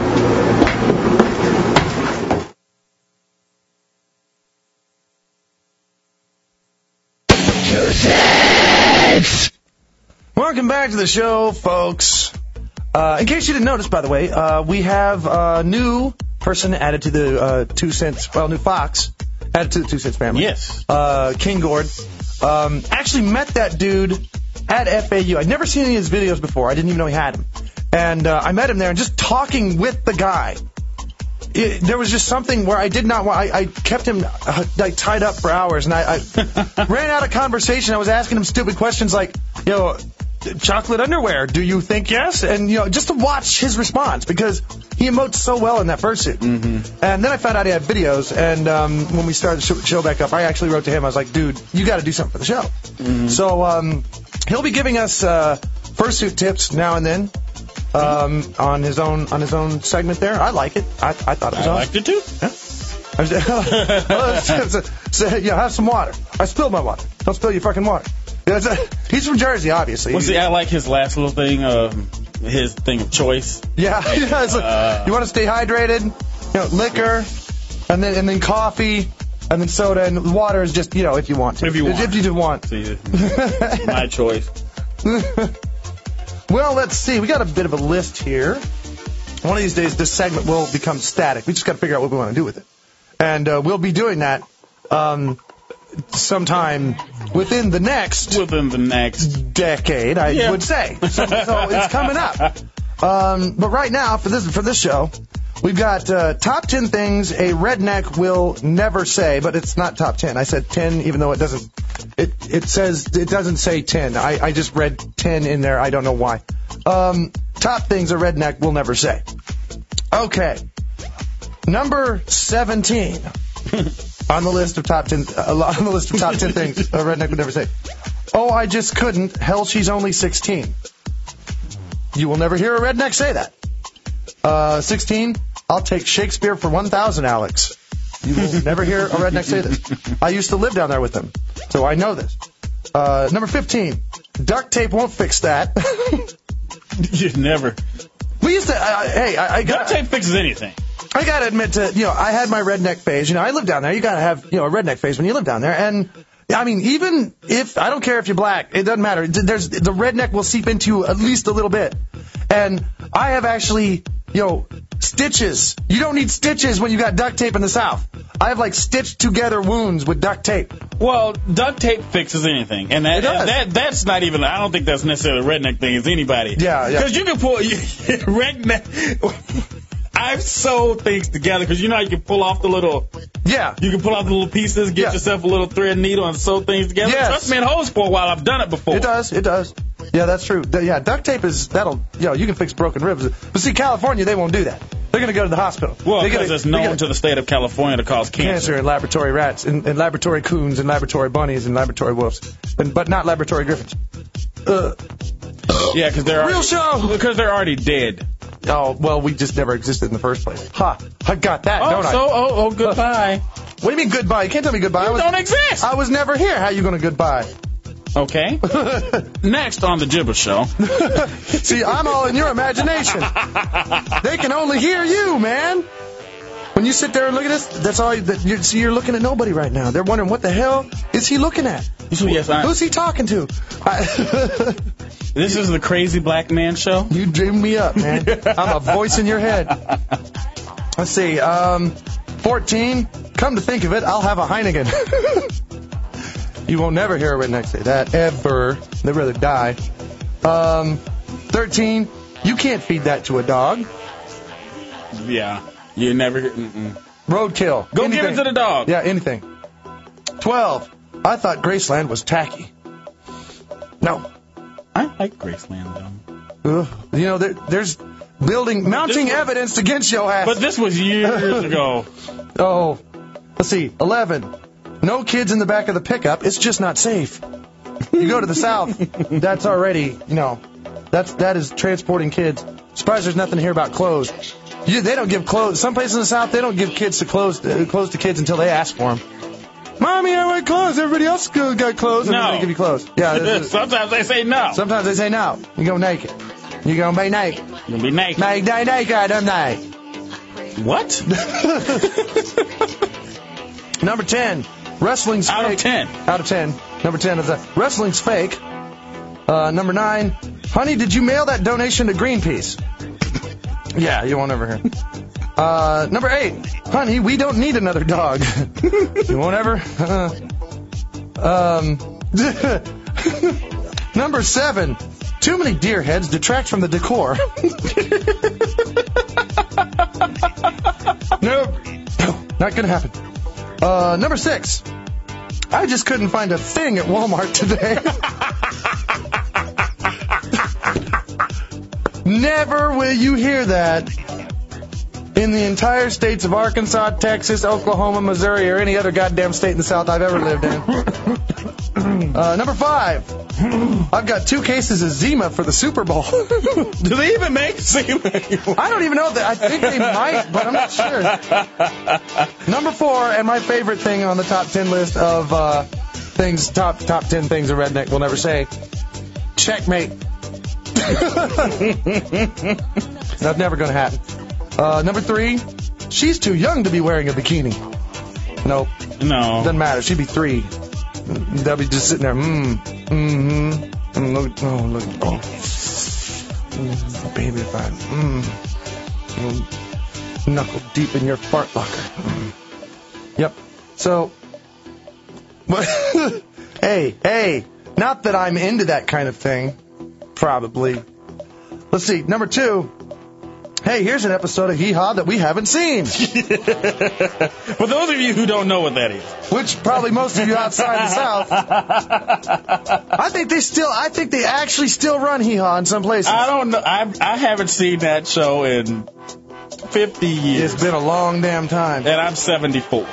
Welcome back to the show, folks. Uh, in case you didn't notice, by the way, uh, we have a new person added to the uh, two cents, well, new Fox added to the two cents family. Yes. Uh, King Gord. Um, actually met that dude at F A U. I'd never seen any of his videos before. I didn't even know he had him. And uh, I met him there, and just talking with the guy, it, there was just something where I did not want. I, I kept him uh, like tied up for hours, and I, I ran out of conversation. I was asking him stupid questions like, "Yo, chocolate underwear. Do you think yes? And, you know, just to watch his response, because he emotes so well in that fursuit. Mm-hmm. And then I found out he had videos, and um, when we started the show back up, I actually wrote to him. I was like, dude, you got to do something for the show. Mm-hmm. So um, he'll be giving us uh, fursuit tips now and then. Um, on his own on his own segment there. I like it. I, I thought it was I awesome. liked it too. Yeah. so, so, yeah, have some water. I spilled my water. Don't spill your fucking water. Yeah, so, he's from Jersey, obviously. Well, see, I like his last little thing, uh, his thing of choice. Yeah, yeah so uh, you want to stay hydrated, you know, liquor, and then and then coffee, and then soda, and water is just, you know, if you want to. If you want. If you just want. See, my choice. Well, let's see. We got a bit of a list here. One of these days, this segment will become static. We just got to figure out what we want to do with it. And uh, we'll be doing that um, sometime within the next... Within the next... decade, I yeah. would say. So, so it's coming up. Um, but right now, for this for this show, we've got uh, top ten things a redneck will never say, but it's not top ten. I said ten, even though it doesn't... It it says it doesn't say ten. I, I just read ten in there. I don't know why. Um, top things a redneck will never say. Okay, number seventeen on the list of top ten. Uh, on the list of top ten things a redneck would never say. Oh, I just couldn't. Hell, she's only sixteen. You will never hear a redneck say that. Uh, sixteen. I'll take Shakespeare for one thousand, Alex. You will never hear a redneck say this. I used to live down there with them, so I know this. Uh, number fifteen. Duct tape won't fix that. You never. We used to. Uh, hey, I, I got. Duct tape fixes anything. I gotta admit to you know I had my redneck phase. You know I lived down there. You gotta have you know a redneck phase when you live down there. And I mean even if I don't care if you're black, it doesn't matter. There's the redneck will seep into you at least a little bit. And I have actually you know stitches. You don't need stitches when you got duct tape in the South. I have like stitched together wounds with duct tape. Well, duct tape fixes anything, and that, and that that's not even. I don't think that's necessarily a redneck thing. It's anybody. Yeah, yeah. Because you can pull you, redneck. I've sewed things together because you know how you can pull off the little. Yeah. You can pull off the little pieces, get yeah. yourself a little thread needle, and sew things together. Yes. Trust me, it holds for a while. I've done it before. It does. It does. Yeah, that's true. Yeah, duct tape is that'll. You know, you can fix broken ribs. But see, California, they won't do that. They're going to go to the hospital. Well, they because it's known to the state of California to cause cancer. Cancer in laboratory rats, and, and laboratory coons, and laboratory bunnies, and laboratory wolves, and, but not laboratory griffins. Uh, yeah, because they're real already, show. Because they're already dead. Oh well, we just never existed in the first place. Ha! I got that, oh, don't so, I? Oh, oh, goodbye. What do you mean goodbye? You can't tell me goodbye. You I was, don't exist. I was never here. How you going to goodbye? Okay. Next on the Gibber Show. See, I'm all in your imagination. They can only hear you, man. When you sit there and look at this, that's all. You, that you see, you're looking at nobody right now. They're wondering what the hell is he looking at? Yes, I, Who's he talking to? I, this is the Crazy Black Man Show. You dreamed me up, man. I'm a voice in your head. Let's see. Um, fourteen. Come to think of it, I'll have a Heineken. You won't never hear a redneck say that, ever. They'd rather die. Um, thirteen, you can't feed that to a dog. Yeah, you never hear... Mm-mm. Roadkill. Go anything. give it to the dog. Yeah, anything. twelve, I thought Graceland was tacky. No. I like Graceland, though. Ugh. You know, there, there's building, mounting was, evidence against your ass. But this was years ago. Oh, let's see, eleven. No kids in the back of the pickup. It's just not safe. You go to the South, that's already, you know, that's that is transporting kids. Surprised there's nothing here about clothes. You, they don't give clothes. Some places in the South, they don't give kids to clothes, uh, clothes to kids until they ask for them. Mommy, I want clothes. Everybody else got clothes, and no. then they give you clothes. Yeah. Sometimes they say no. Sometimes they say no. You go naked. You gonna be naked. You gonna be naked. Make day naked, I'm night. What? Number ten. Wrestling's Out fake. of ten. Out of ten. Number ten is that wrestling's fake. Uh, number nine. Honey, did you mail that donation to Greenpeace? Yeah, you won't ever hear. Uh, number eight. Honey, we don't need another dog. You won't ever. Uh, um. Number seven. Too many deer heads detract from the decor. Nope. No, not gonna happen. Uh, number six. I just couldn't find a thing at Walmart today. Never will you hear that in the entire states of Arkansas, Texas, Oklahoma, Missouri, or any other goddamn state in the South I've ever lived in. Uh, number five, I've got two cases of Zima for the Super Bowl. Do they even make Zima? I don't even know that. I think they might, but I'm not sure. Number four, and my favorite thing on the top ten list of uh, things, top top ten things a redneck will never say, checkmate. That's never going to happen. Uh, number three, she's too young to be wearing a bikini. Nope. No. Doesn't matter. She'd be three. They'll be just sitting there. Mmm. Mm-hmm. Mm, look. Oh, look. Oh. Mm, baby fine. Mmm. Mm. Knuckle deep in your fart locker. Mm. Yep. So. hey, hey. Not that I'm into that kind of thing. Probably. Let's see. Number two. Hey, here's an episode of Hee Haw that we haven't seen. For those of you who don't know what that is. Which probably most of you outside the South. I think they still, I think they actually still run Hee Haw in some places. I don't know. I I haven't seen that show in fifty years. It's been a long damn time. And I'm seventy-four.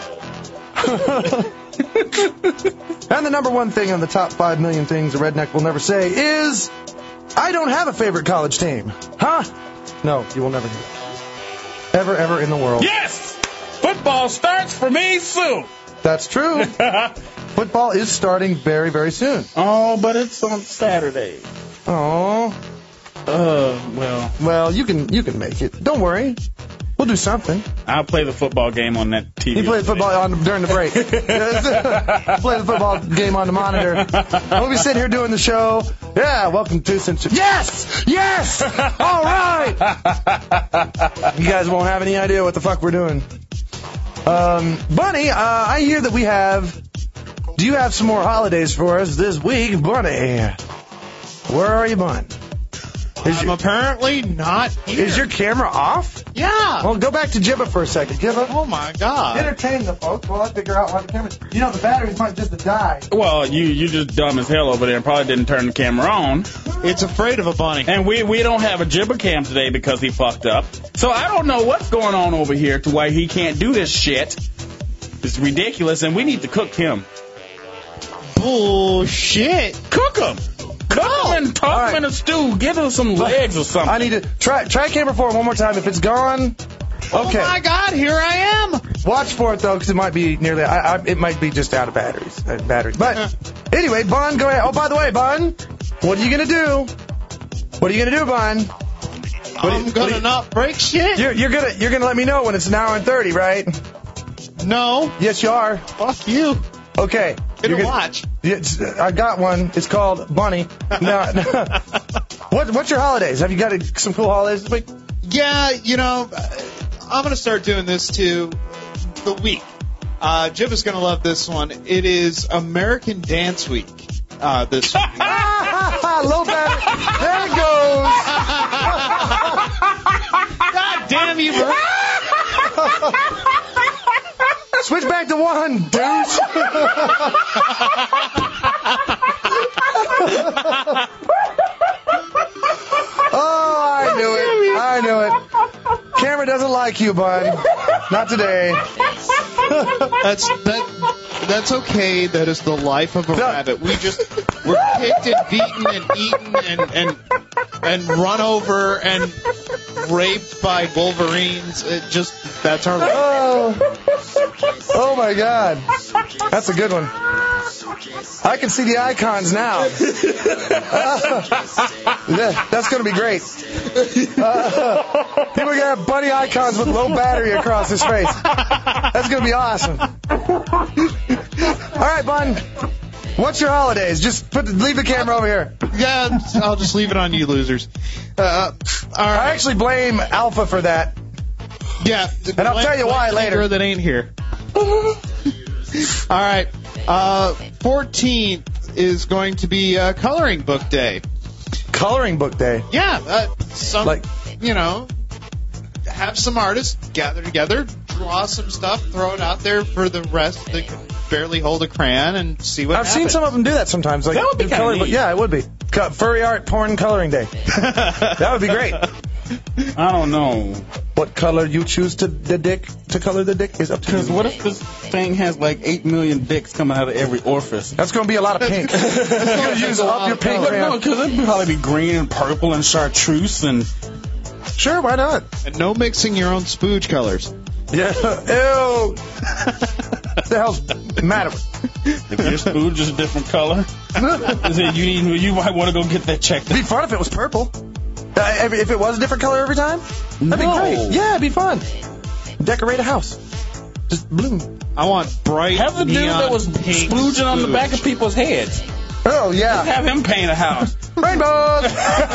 And the number one thing on the top five million things a redneck will never say is, I don't have a favorite college team. Huh? No, you will never hear it. Ever, ever in the world. Yes! Football starts for me soon. That's true. Football is starting very, very soon. Oh, but it's on Saturday. Oh. Uh, well. Well, you can you can make it. Don't worry. We'll do something. I'll play the football game on that T V. He played football on during the break. Play the football game on the monitor. We'll be sitting here doing the show. Yeah, welcome to Cincinnati. Yes! Yes! All right! You guys won't have any idea what the fuck we're doing. Um, Bunny, uh, I hear that we have... Do you have some more holidays for us this week, Bunny? Where are you, Bun? Is I'm your, apparently not here. Is your camera off? Yeah. Well, go back to Jibba for a second. Jibba. Oh, my God. Entertain the folks while I figure out why the camera... You know, the batteries might just have died. Well, you you just dumb as hell over there and probably didn't turn the camera on. It's afraid of a bunny. And we, we don't have a Jibba cam today because he fucked up. So I don't know what's going on over here to why he can't do this shit. It's ridiculous, and we need to cook him. Bullshit. Cook him. Cook him and toss right. him in a stew. Give him some legs or something. I need to... Try try camera four one more time. If it's gone... Okay. Oh, my God. Here I am. Watch for it, though, because it might be nearly... I, I, it might be just out of batteries. Uh, batteries. But anyway, Bun, go ahead. Oh, by the way, Bun, what are you going to do? What are you going to do, Bun? What I'm you, going to you, not break shit. You're, you're going to you're gonna let me know when it's an hour and thirty, right? No. Yes, you are. Fuck you. Okay. Get You're a gonna, watch. It's, I got one. It's called Bunny. Now, what, what's your holidays? Have you got a, some cool holidays this week? Yeah, you know, I'm going to start doing this too. The week. Uh, Jib is going to love this one. It is American Dance Week uh, this week. Low battery. There it goes. God damn you, bro. Switch back to one, douche. Oh, I knew it. I knew it. Camera doesn't like you, bud. Not today. That's that. That's okay. That is the life of a rabbit. We just we're kicked and beaten and eaten and and and run over and raped by wolverines. It just that's our life. Oh. Oh my God. That's a good one. I can see the icons now. Uh, yeah, that's going to be great. Uh, people are going to have bunny icons with low battery across his face. That's going to be awesome. All right, Bun. What's your holidays? Just put the, leave the camera over here. Yeah, I'll just leave it on you losers. Uh, all right. I actually blame Alpha for that. Yeah. And I'll tell you why later. That ain't here. All right. Uh, fourteenth is going to be uh, coloring book day. Coloring book day? Yeah. Uh, some, like, you know, have some artists gather together, draw some stuff, throw it out there for the rest that can barely hold a crayon and see what I've happens. seen some of them do that sometimes. Like, That would be kinda coloring neat. book. Yeah, it would be. Co- Furry art porn coloring day. That would be great. I don't know. What color you choose to the dick to color the dick is up to you. Because what if this thing has like eight million dicks coming out of every orifice? That's going to be a lot of pink. That's going to use up your pink. No, because it'd probably be green and purple and chartreuse and. Sure, why not? And no mixing your own spooge colors. Yeah. Ew. What the hell's the matter with? If your spooge is a different color, is it, you need, you might want to go get that checked out. It'd be fun if it was purple. Uh, if, if it was a different color every time, that'd No. be great. Yeah, it'd be fun. Decorate a house. Just bloom. I want bright Have the dude neon that was pink splooging on the spooge. back of people's heads. Oh, yeah. Have him paint a house. Rainbows!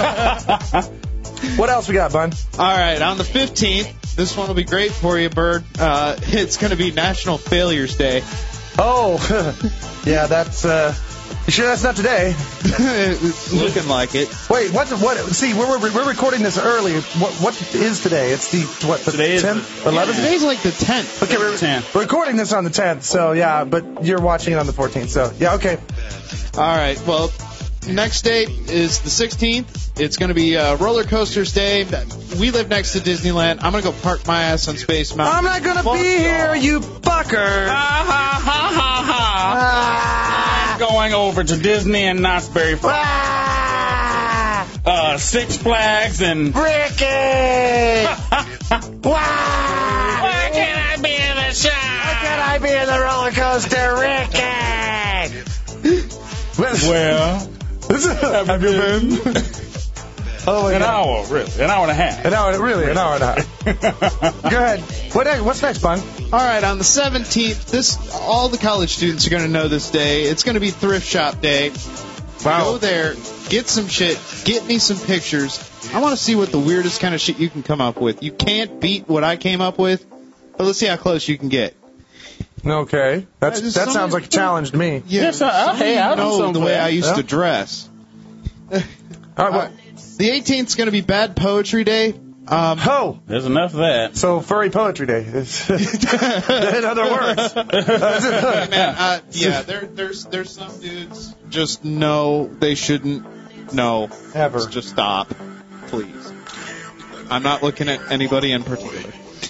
What else we got, Bun? All right, on the fifteenth, this one will be great for you, Bird. Uh, it's going to be National Failures Day. Oh, yeah, that's, uh, you sure that's not today? It's looking like it. Wait, what, what, see, we're, we're, we're recording this early. What, what is today? It's the, what, the Today is tenth? the- eleventh? Today's like the tenth. Okay, we're, tenth. we're recording this on the tenth, so yeah, but you're watching it on the fourteenth, so yeah, okay. All right, well, next date is the sixteenth. It's going to be uh, Roller Coasters Day. We live next to Disneyland. I'm going to go park my ass on Space Mountain. I'm not gonna Fuck be here, y'all. you fucker! Ha ha ha ha ha! I'm going over to Disney and Knott's Berry Farm. Ah! Uh, Six Flags and. Ricky! Why? Why can't I be in the shop? Why can't I be in the roller coaster, Ricky? Well, have you been? Oh my an God. hour, really, an hour and a half. An hour, really, an hour and a half. Go ahead. What, what's next, Bun? All right, on the seventeenth, this all the college students are going to know this day. It's going to be Thrift Shop Day. Wow. Go there, get some shit, get me some pictures. I want to see what the weirdest kind of shit you can come up with. You can't beat what I came up with, but let's see how close you can get. Okay. That's, Yeah, just that some- sounds like a challenge to me. Yeah, Yes, I- some hey, of you I'll do know something the for way that. I used Yeah. to dress. All right, what? The eighteenth is going to be Bad Poetry Day. Um, Ho! There's enough of that. So, Furry Poetry Day. In other words. man, uh, yeah, there, there's there's some dudes just know they shouldn't know. Ever. Just, just stop, please. I'm not looking at anybody in particular.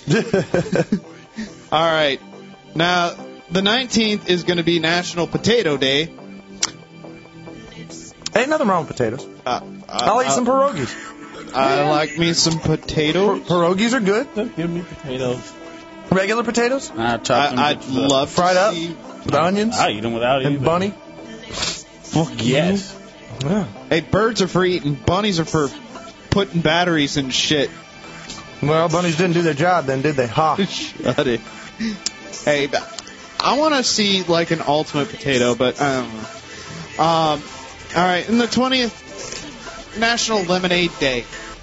All right, now the nineteenth is going to be National Potato Day. Ain't nothing wrong with potatoes. Uh, I'll eat uh, some pierogies. I like me some potatoes. Pierogies are good. Give me potatoes. Regular potatoes. I chop them I, I'd bitches up. love Fried to up see. with onions I eat them without and even. bunny. Fuck yes. Yeah. Hey, birds are for eating. Bunnies are for putting batteries and shit. Well, bunnies didn't do their job then, did they? Ha. Shut it. Hey, I want to see like an ultimate potato, but I don't know. Um, all right, and the twentieth, National Lemonade Day.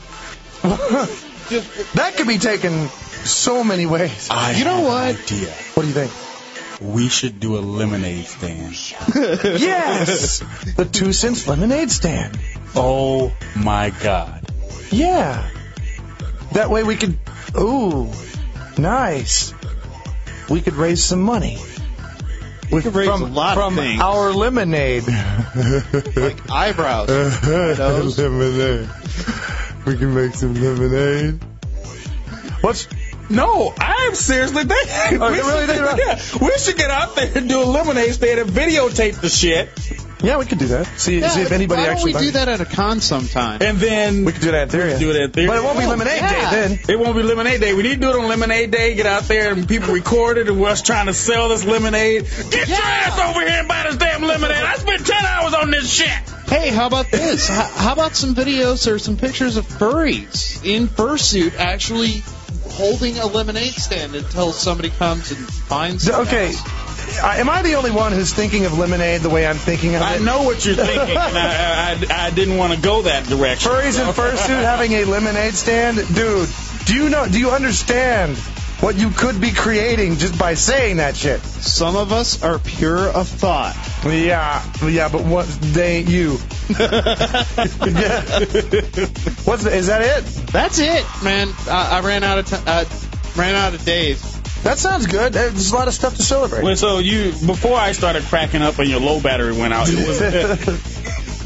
That could be taken so many ways. I You know have what? an idea. What do you think? We should do a lemonade stand. Yes! The two cents lemonade stand. Oh my God. Yeah. That way we could. Ooh, nice. We could raise some money. We could raise from, a lot of from things. our lemonade. Like eyebrows. Those. Lemonade. We can make some lemonade. What's? No, I'm seriously thinking. Oh, we, you really should, think about- yeah, we should get out there and do a lemonade stand and videotape the shit. Yeah, we could do that. See, Yeah, see if anybody why don't actually. we do that at a con sometime? And then We could do that in theory. do it at theory. But it won't be Oh, lemonade yeah. day then. It won't be lemonade day. We need to do it on lemonade day. Get out there and people record it and we're us trying to sell this lemonade. Get your ass over here and buy this damn lemonade. I spent ten hours on this shit. Hey, how about this? How, how about some videos or some pictures of furries in fursuit actually holding a lemonade stand until somebody comes and finds them? Okay. I- Am I the only one who's thinking of lemonade the way I'm thinking of I it? know what you're thinking, and I, I, I didn't want to go that direction. Furries in fursuit having a lemonade stand, dude. Do you know? Do you understand what you could be creating just by saying that shit? Some of us are pure of thought. Yeah, yeah, but what they ain't you? Yeah. What's the, is that it? That's it, man. I, I ran out of t- uh, ran out of days. That sounds good. There's a lot of stuff to celebrate. Well, so you before I started cracking up and your low battery went out, it was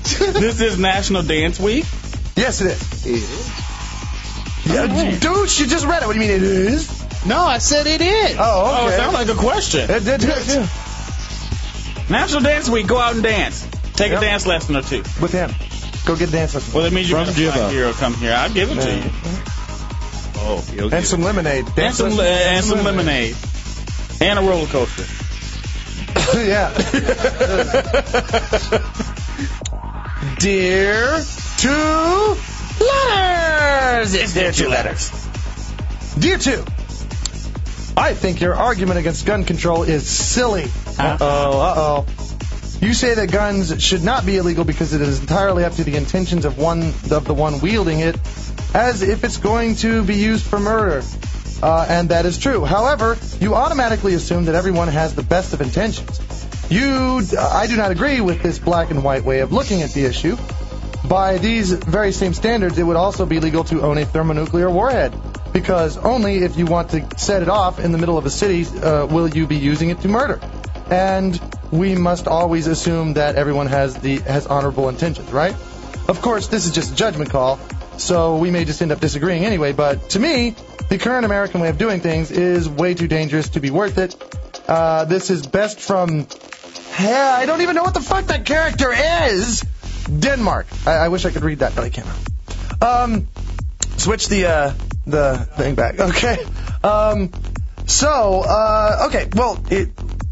This is National Dance Week. Yes, it is. It is. Yeah, douche, you just read it. What do you mean it is? No, I said it is. Oh, Oh, okay. it sounds like a question. It did, did, too. National Dance Week. Go out and dance. Take Yep. a dance lesson or two. With him. Go get a dance lesson. Well, that means you're From going to Jibbo. find here or come here. I'll give it to you. Oh, you'll And some lemonade. and Dance some, lesson. and some lemonade. And a roller coaster. Yeah. Dear two letters. It's dear two letters. Dear two, I think your argument against gun control is silly. Uh-oh, uh-oh. You say that guns should not be illegal because it is entirely up to the intentions of one of the one wielding it, as if it's going to be used for murder. Uh, and that is true. However, you automatically assume that everyone has the best of intentions. You, I do not agree with this black and white way of looking at the issue. By these very same standards, it would also be legal to own a thermonuclear warhead, because only if you want to set it off in the middle of a city uh, will you be using it to murder. And we must always assume that everyone has the has honorable intentions, right? Of course, this is just a judgment call, so we may just end up disagreeing anyway, but to me, the current American way of doing things is way too dangerous to be worth it. Uh, this is best from... Yeah, I don't even know what the fuck that character is! Denmark. I, I wish I could read that, but I can't. Um, switch the, uh, the thing back. Okay. Um, so, uh, okay, well, it...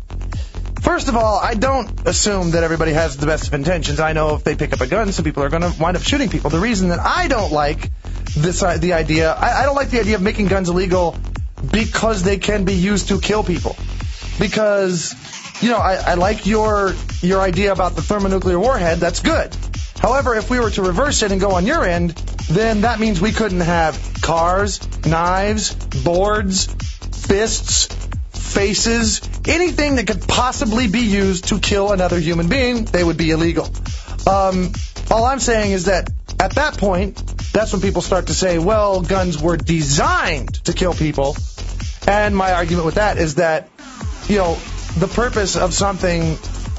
First of all, I don't assume that everybody has the best of intentions. I know if they pick up a gun, some people are going to wind up shooting people. The reason that I don't like this, uh, the idea, I, I don't like the idea of making guns illegal because they can be used to kill people. Because, you know, I, I like your your idea about the thermonuclear warhead. That's good. However, if we were to reverse it and go on your end, then that means we couldn't have cars, knives, boards, fists, faces, anything that could possibly be used to kill another human being, they would be illegal. Um, all I'm saying is that at that point, that's when people start to say, well, guns were designed to kill people. And my argument with that is that, you know, the purpose of something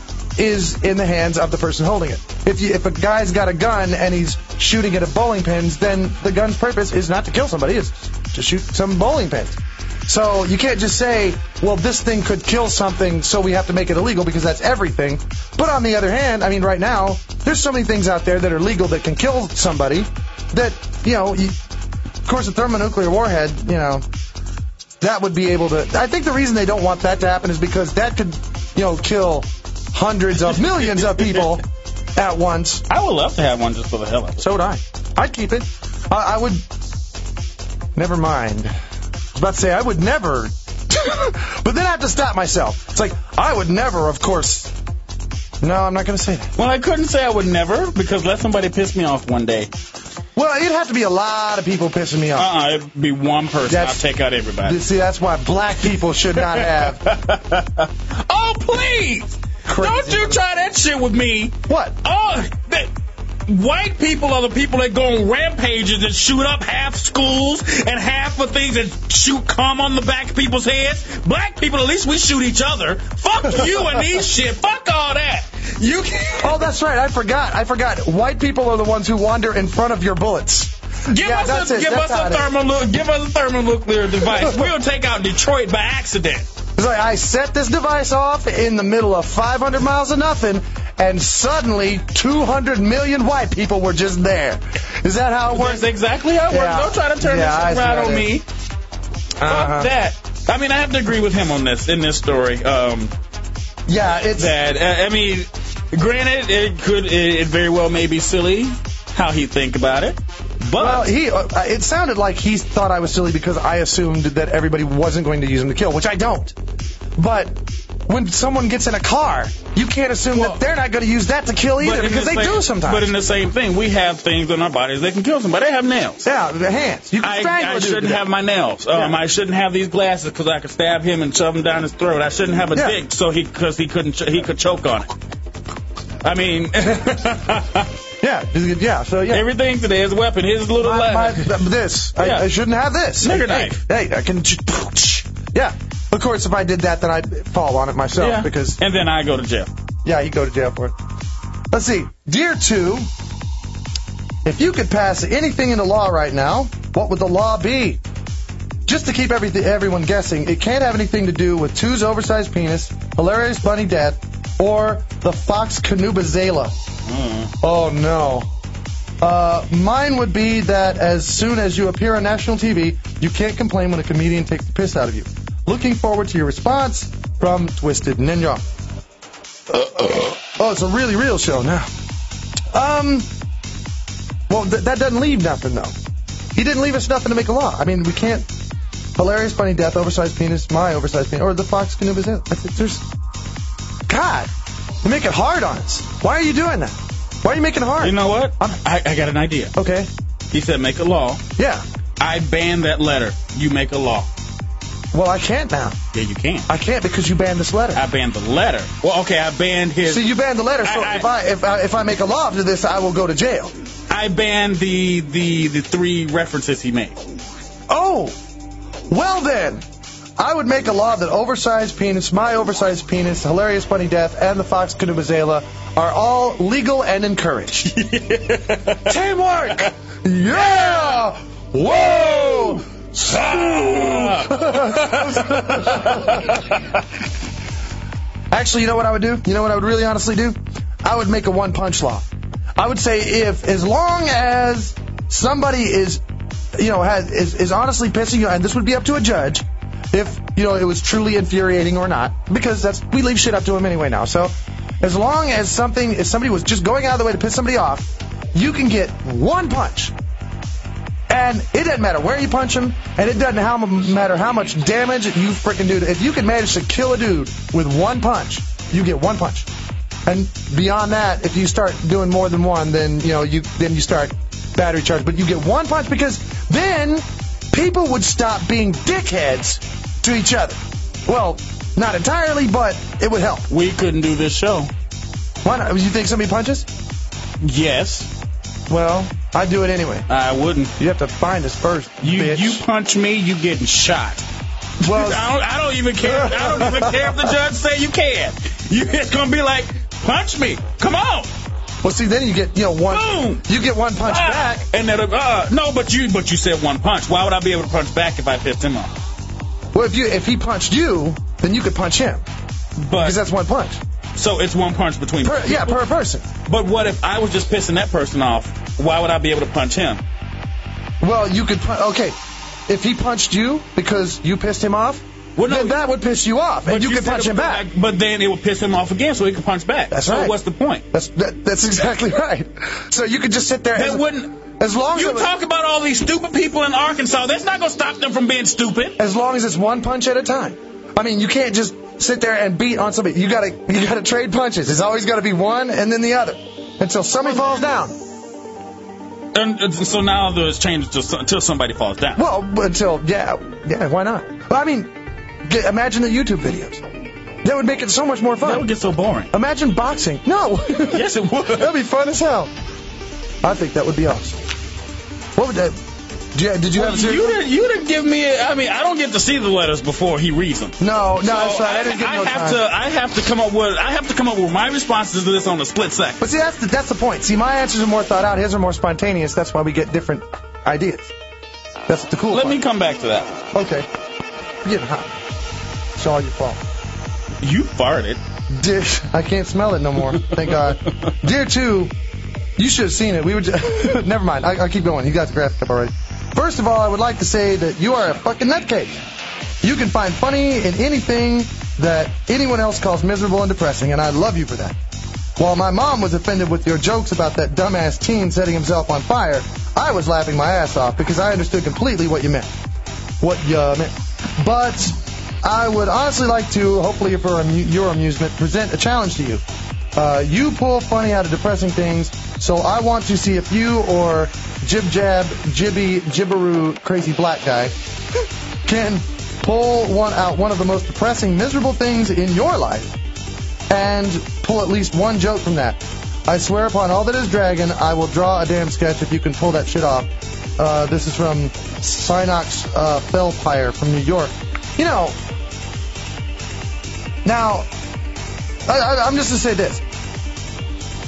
is in the hands of the person holding it. If you, if a guy's got a gun and he's shooting it at bowling pins, then the gun's purpose is not to kill somebody, it's to shoot some bowling pins. So you can't just say, well, this thing could kill something, so we have to make it illegal because that's everything. But on the other hand, I mean, right now, there's so many things out there that are legal that can kill somebody that, you know, you, of course, a thermonuclear warhead, you know, that would be able to... I think the reason they don't want that to happen is because that could, you know, kill hundreds of millions of people at once. I would love to have one just for the hell of it. So would I. I'd keep it. I, I would... Never mind. I was about to say, I would never... but then I have to stop myself. It's like, I would never, of course... No, I'm not going to say that. Well, I couldn't say I would never, because let somebody piss me off one day. Well, it'd have to be a lot of people pissing me off. Uh-uh, it'd be one person. That's- I'll take out everybody. See, that's why black people should not have... Oh, please! Crazy. Don't you try that shit with me. What? Oh, that, white people are the people that go on rampages and shoot up half schools and half of things and shoot cum on the back of people's heads. Black people, at least we shoot each other. Fuck you and these shit. Fuck all that. You can't. Oh, that's right. I forgot. I forgot. White people are the ones who wander in front of your bullets. Give Yeah, us that's a it. give That's us how a it is. thermal give us a thermonuclear device. We'll take out Detroit by accident. It's like I set this device off in the middle of five hundred miles of nothing, and suddenly two hundred million white people were just there. Is that how it works? That's exactly how it Yeah. works. Don't try to turn Yeah, this I shit around see on it. me. Uh-huh. Fuck that. I mean, I have to agree with him on this in this story. Um, Yeah, it's... that uh, I mean, granted, it could it, it very well may be silly how he think about it, but Well, he. Uh, it sounded like he thought I was silly because I assumed that everybody wasn't going to use them to kill, which I don't. But when someone gets in a car, you can't assume Well, that they're not going to use that to kill either, but in because the they same- do sometimes. But in the same thing, we have things on our bodies that can kill somebody. They have nails. yeah, the hands. You can I, strangle I a dude shouldn't to death. have my nails. Um, Yeah. I shouldn't have these glasses because I could stab him and shove him down his throat. I shouldn't have a Yeah. dick so he because he couldn't ch- he could choke on it. I mean, Yeah, yeah. So yeah. everything today is a weapon. Here's a little my, my, leg. this. I, Yeah. I shouldn't have this. Nigger hey, knife. Hey, I can. Yeah. Of course, if I did that, then I'd fall on it myself Yeah. because and then I go to jail. yeah, you go to jail for it. Let's see. Dear two, if you could pass anything into law right now, what would the law be? Just to keep everything, everyone guessing, it can't have anything to do with Two's oversized penis, hilarious bunny death, or the fox Canubazela. Mm. Oh, no. Uh, mine would be that as soon as you appear on national T V, you can't complain when a comedian takes the piss out of you. Looking forward to your response from Twisted Ninja. Oh, it's a really real show now. Um, well, th- that doesn't leave nothing, though. He didn't leave us nothing to make a law. I mean, we can't... Hilarious bunny death, oversized penis, my oversized penis, or the fox Canubazela. There's... God, you make it hard on us. Why are you doing that? Why are you making it hard? You know what? I, I got an idea. Okay. He said make a law. Yeah. I ban that letter. You make a law. Well, I can't now. Yeah, you can. I can't because you banned this letter. I banned the letter. Well, okay, I banned his... See, you banned the letter, so I, I, if I if I, if I make a law after this, I will go to jail. I banned the, the, the three references he made. Oh! Well then, I would make a law that oversized penis, my oversized penis, hilarious bunny death, and the fox Canubazela are all legal and encouraged. Teamwork! Yeah! Whoa! Actually, you know what I would do? You know what I would really honestly do? I would make a one-punch law. I would say if, as long as somebody is, you know, has, is, is honestly pissing you, and this would be up to a judge, if, you know, it was truly infuriating or not, because that's, we leave shit up to him anyway now. So, as long as something, if somebody was just going out of the way to piss somebody off, you can get one punch. And it doesn't matter where you punch him, and it doesn't how, matter how much damage you freaking do. If you can manage to kill a dude with one punch, you get one punch. And beyond that, if you start doing more than one, then you know you then you start battery charge. But you get one punch because then people would stop being dickheads to each other. Well, not entirely, but it would help. We couldn't do this show. Why not? You think somebody punches? Yes. Well, I'd do it anyway. I wouldn't. You have to find us first. You bitch. you punch me, you getting shot. Well, I don't, I don't even care. I don't even care if the judge say you can. You, it's gonna be like, punch me. Come on. Well, see, then you get you know one. Boom. You get one punch ah, back, and then uh, no, but you but you said one punch. Why would I be able to punch back if I pissed him off? Well, if you if he punched you, then you could punch him. But because that's one punch. So it's one punch between per, people. Yeah, per person. But what if I was just pissing that person off? Why would I be able to punch him? Well, you could punch. Okay, if he punched you because you pissed him off, well, no, then that would piss you off, and you, you could punch him back. But then it would piss him off again, so he could punch back. That's so right. So what's the point? That's that, that's exactly right. So you could just sit there. That as, wouldn't. As long as you was, talk about all these stupid people in Arkansas, that's not going to stop them from being stupid. As long as it's one punch at a time. I mean, you can't just sit there and beat on somebody. You gotta you gotta trade punches. It's always got to be one and then the other until somebody falls down. And, and so now there's change until, until somebody falls down. Well, until yeah, yeah, why not? Well, I mean, get, imagine the YouTube videos. That would make it so much more fun. That would get so boring. Imagine boxing. No. Yes, it would. That'd be fun as hell. I think that would be awesome. What would that? Did you, did you well, have a serious? You didn't, you didn't give me. A, I mean, I don't get to see the letters before he reads them. No, no, so that's right. I, I didn't get I no have time. to. I have to come up with. I have to come up with my responses to this on a split second. But see, that's the, that's the point. See, my answers are more thought out. His are more spontaneous. That's why we get different ideas. That's the cool Let part. me come back to that. Okay. You're getting hot. It's all your fault. You farted. Dear, I can't smell it no more. Thank God. Dear two, you should have seen it. We were. Just, never mind. I, I'll keep going. You got the graphic up already. First of all, I would like to say that you are a fucking nutcase. You can find funny in anything that anyone else calls miserable and depressing, and I love you for that. While my mom was offended with your jokes about that dumbass teen setting himself on fire, I was laughing my ass off because I understood completely what you meant. What you meant. But I would honestly like to, hopefully for your amusement, present a challenge to you. Uh, you pull funny out of depressing things, so I want to see if you or Jib Jab, Jibby, Jibberoo, crazy black guy can pull one out one of the most depressing, miserable things in your life and pull at least one joke from that. I swear upon all that is dragon, I will draw a damn sketch if you can pull that shit off. Uh, this is from Synox uh, Fellpire from New York. You know, now, I, I, I'm just going to say this.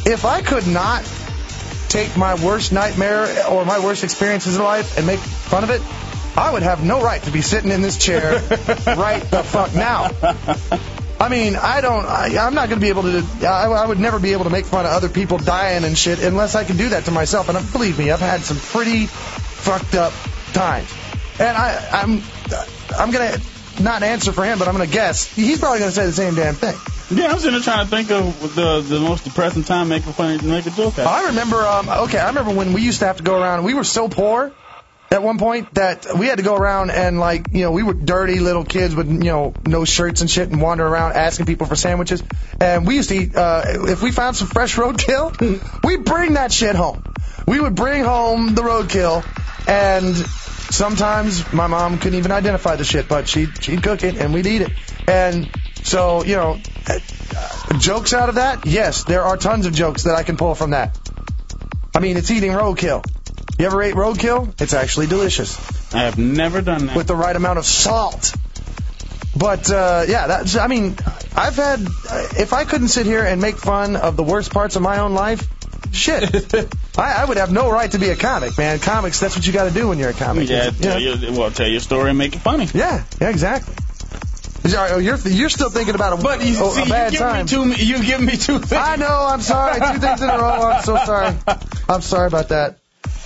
if I could not take my worst nightmare or my worst experiences in life and make fun of it, I would have no right to be sitting in this chair right the fuck now. I mean, I don't, I, I'm not going to be able to, I, I would never be able to make fun of other people dying and shit unless I can do that to myself. And believe me, I've had some pretty fucked up times. And I, I'm, I'm going to not answer for him, but I'm going to guess. He's probably going to say the same damn thing. Yeah, I'm sitting there trying to think of the the most depressing time making funny make a joke out. I remember, um, okay, I remember when we used to have to go around, we were so poor at one point that we had to go around and, like, you know, we were dirty little kids with, you know, no shirts and shit and wander around asking people for sandwiches. And we used to eat, uh, if we found some fresh roadkill, we'd bring that shit home. We would bring home the roadkill, and sometimes my mom couldn't even identify the shit, but she'd, she'd cook it and we'd eat it. And so, you know, uh, jokes out of that? Yes, there are tons of jokes that I can pull from that. I mean, it's eating roadkill. You ever ate roadkill? It's actually delicious. I have never done that. With the right amount of salt. But, uh, yeah, that's, I mean, I've had, if I couldn't sit here and make fun of the worst parts of my own life, shit. I, I would have no right to be a comic, man. Comics, that's what you got to do when you're a comic. Yeah, tell you know? your, well, tell your story and make it funny. Yeah, yeah, exactly. You're, you're still thinking about a, but you, a, see, a bad you time. Me two, you give me two things. I know, I'm sorry. Two things in a row. I'm so sorry. I'm sorry about that.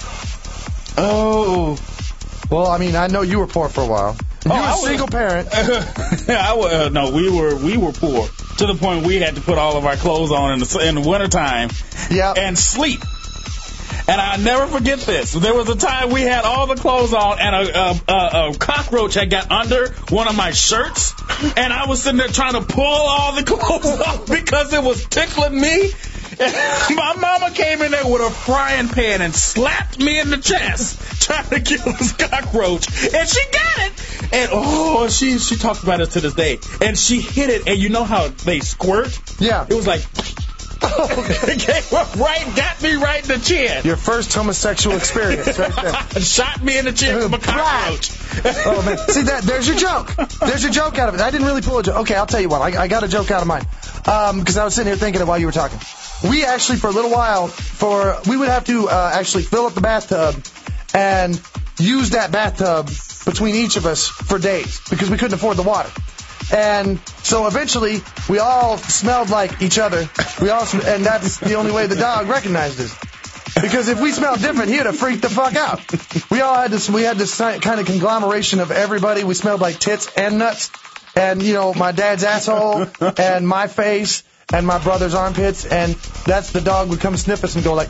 Oh. Well, I mean, I know you were poor for a while. You oh, were a I was, single parent. I was, uh, no, we were we were poor to the point we had to put all of our clothes on in the in the wintertime yep. and sleep. And I'll never forget this. There was a time we had all the clothes on, and a, a, a, a cockroach had got under one of my shirts, and I was sitting there trying to pull all the clothes off because it was tickling me. And my mama came in there with a frying pan and slapped me in the chest trying to kill this cockroach. And she got it. And, oh, she she talks about it to this day. And she hit it, and you know how they squirt? Yeah. It was like... It came up right, got me right in the chin. Your first homosexual experience, right there. Shot me in the chin with a cockroach. Oh, man. See, that, there's your joke. There's your joke out of it. I didn't really pull a joke. Okay, I'll tell you what. I, I got a joke out of mine. Um, because I was sitting here thinking it while you were talking. We actually, for a little while, for we would have to uh, actually fill up the bathtub and use that bathtub between each of us for days because we couldn't afford the water. And so eventually, we all smelled like each other. We all, sm- and that's the only way the dog recognized us. Because if we smelled different, he'd have freaked the fuck out. We all had this. We had this kind of conglomeration of everybody. We smelled like tits and nuts, and you know, my dad's asshole, and my face, and my brother's armpits, and that's the dog would come sniff us and go like,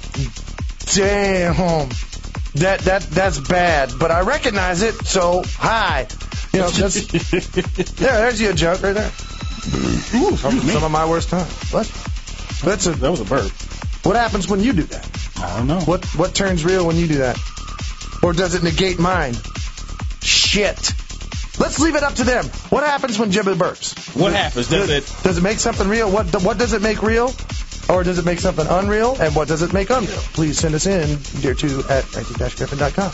damn, that that that's bad. But I recognize it, so hi. You know, that's, there, there's your joke right there. Ooh, some, some of my worst times. What? That's a, that was a burp. What happens when you do that? I don't know. What What turns real when you do that? Or does it negate mine? Shit. Let's leave it up to them. What happens when Jibba burps? What happens? Does, does it does it make something real? What What does it make real? Or does it make something unreal? And what does it make unreal? Please send us in, dear two at nineteen dash griffin dot com.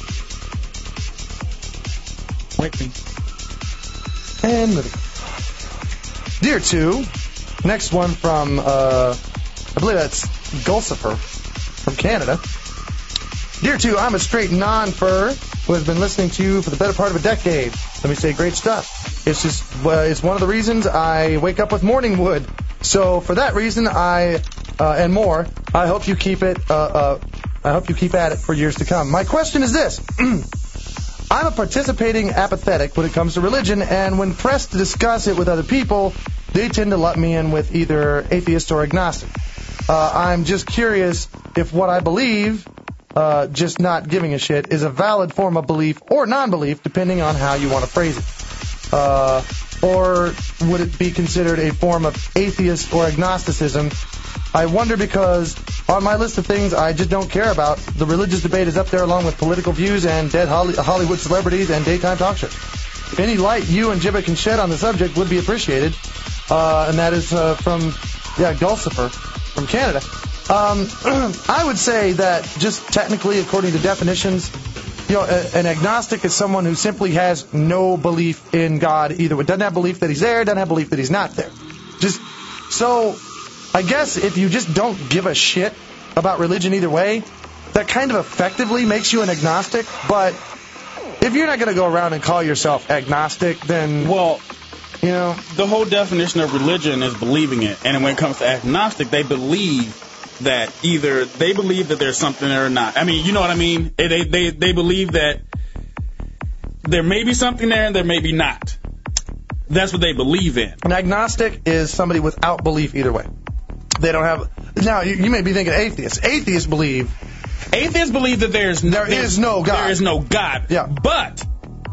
Wake me. And living. Dear two, next one from, uh, I believe that's Gulsifer from Canada. Dear two, I'm a straight non-fur who has been listening to you for the better part of a decade. Let me say great stuff. It's just, uh, it's one of the reasons I wake up with morning wood. So for that reason, I, uh, and more, I hope you keep it, uh, uh, I hope you keep at it for years to come. My question is this. I'm a participating apathetic when it comes to religion, and when pressed to discuss it with other people, they tend to lump me in with either atheist or agnostic. Uh, I'm just curious if what I believe, uh, just not giving a shit, is a valid form of belief or non-belief, depending on how you want to phrase it. Uh, or would it be considered a form of atheist or agnosticism? I wonder because on my list of things I just don't care about, the religious debate is up there along with political views and dead Hollywood celebrities and daytime talk shows. Any light you and Jibba can shed on the subject would be appreciated. Uh, and that is uh, from, yeah, Gulsifer from Canada. Um, I would say that just technically, according to definitions, you know, a, an agnostic is someone who simply has no belief in God either. Doesn't have belief that he's there, doesn't have belief that he's not there. Just so... I guess if you just don't give a shit about religion either way, that kind of effectively makes you an agnostic. But if you're not going to go around and call yourself agnostic, then, well, you know, the whole definition of religion is believing it. And when it comes to agnostic, they believe that either they believe that there's something there or not. I mean, you know what I mean? They they they believe that there may be something there and there may be not. That's what they believe in. An agnostic is somebody without belief either way. They don't have. Now you, you may be thinking atheists. Atheists believe. Atheists believe that there's there there's, is no God. There is no God. Yeah. But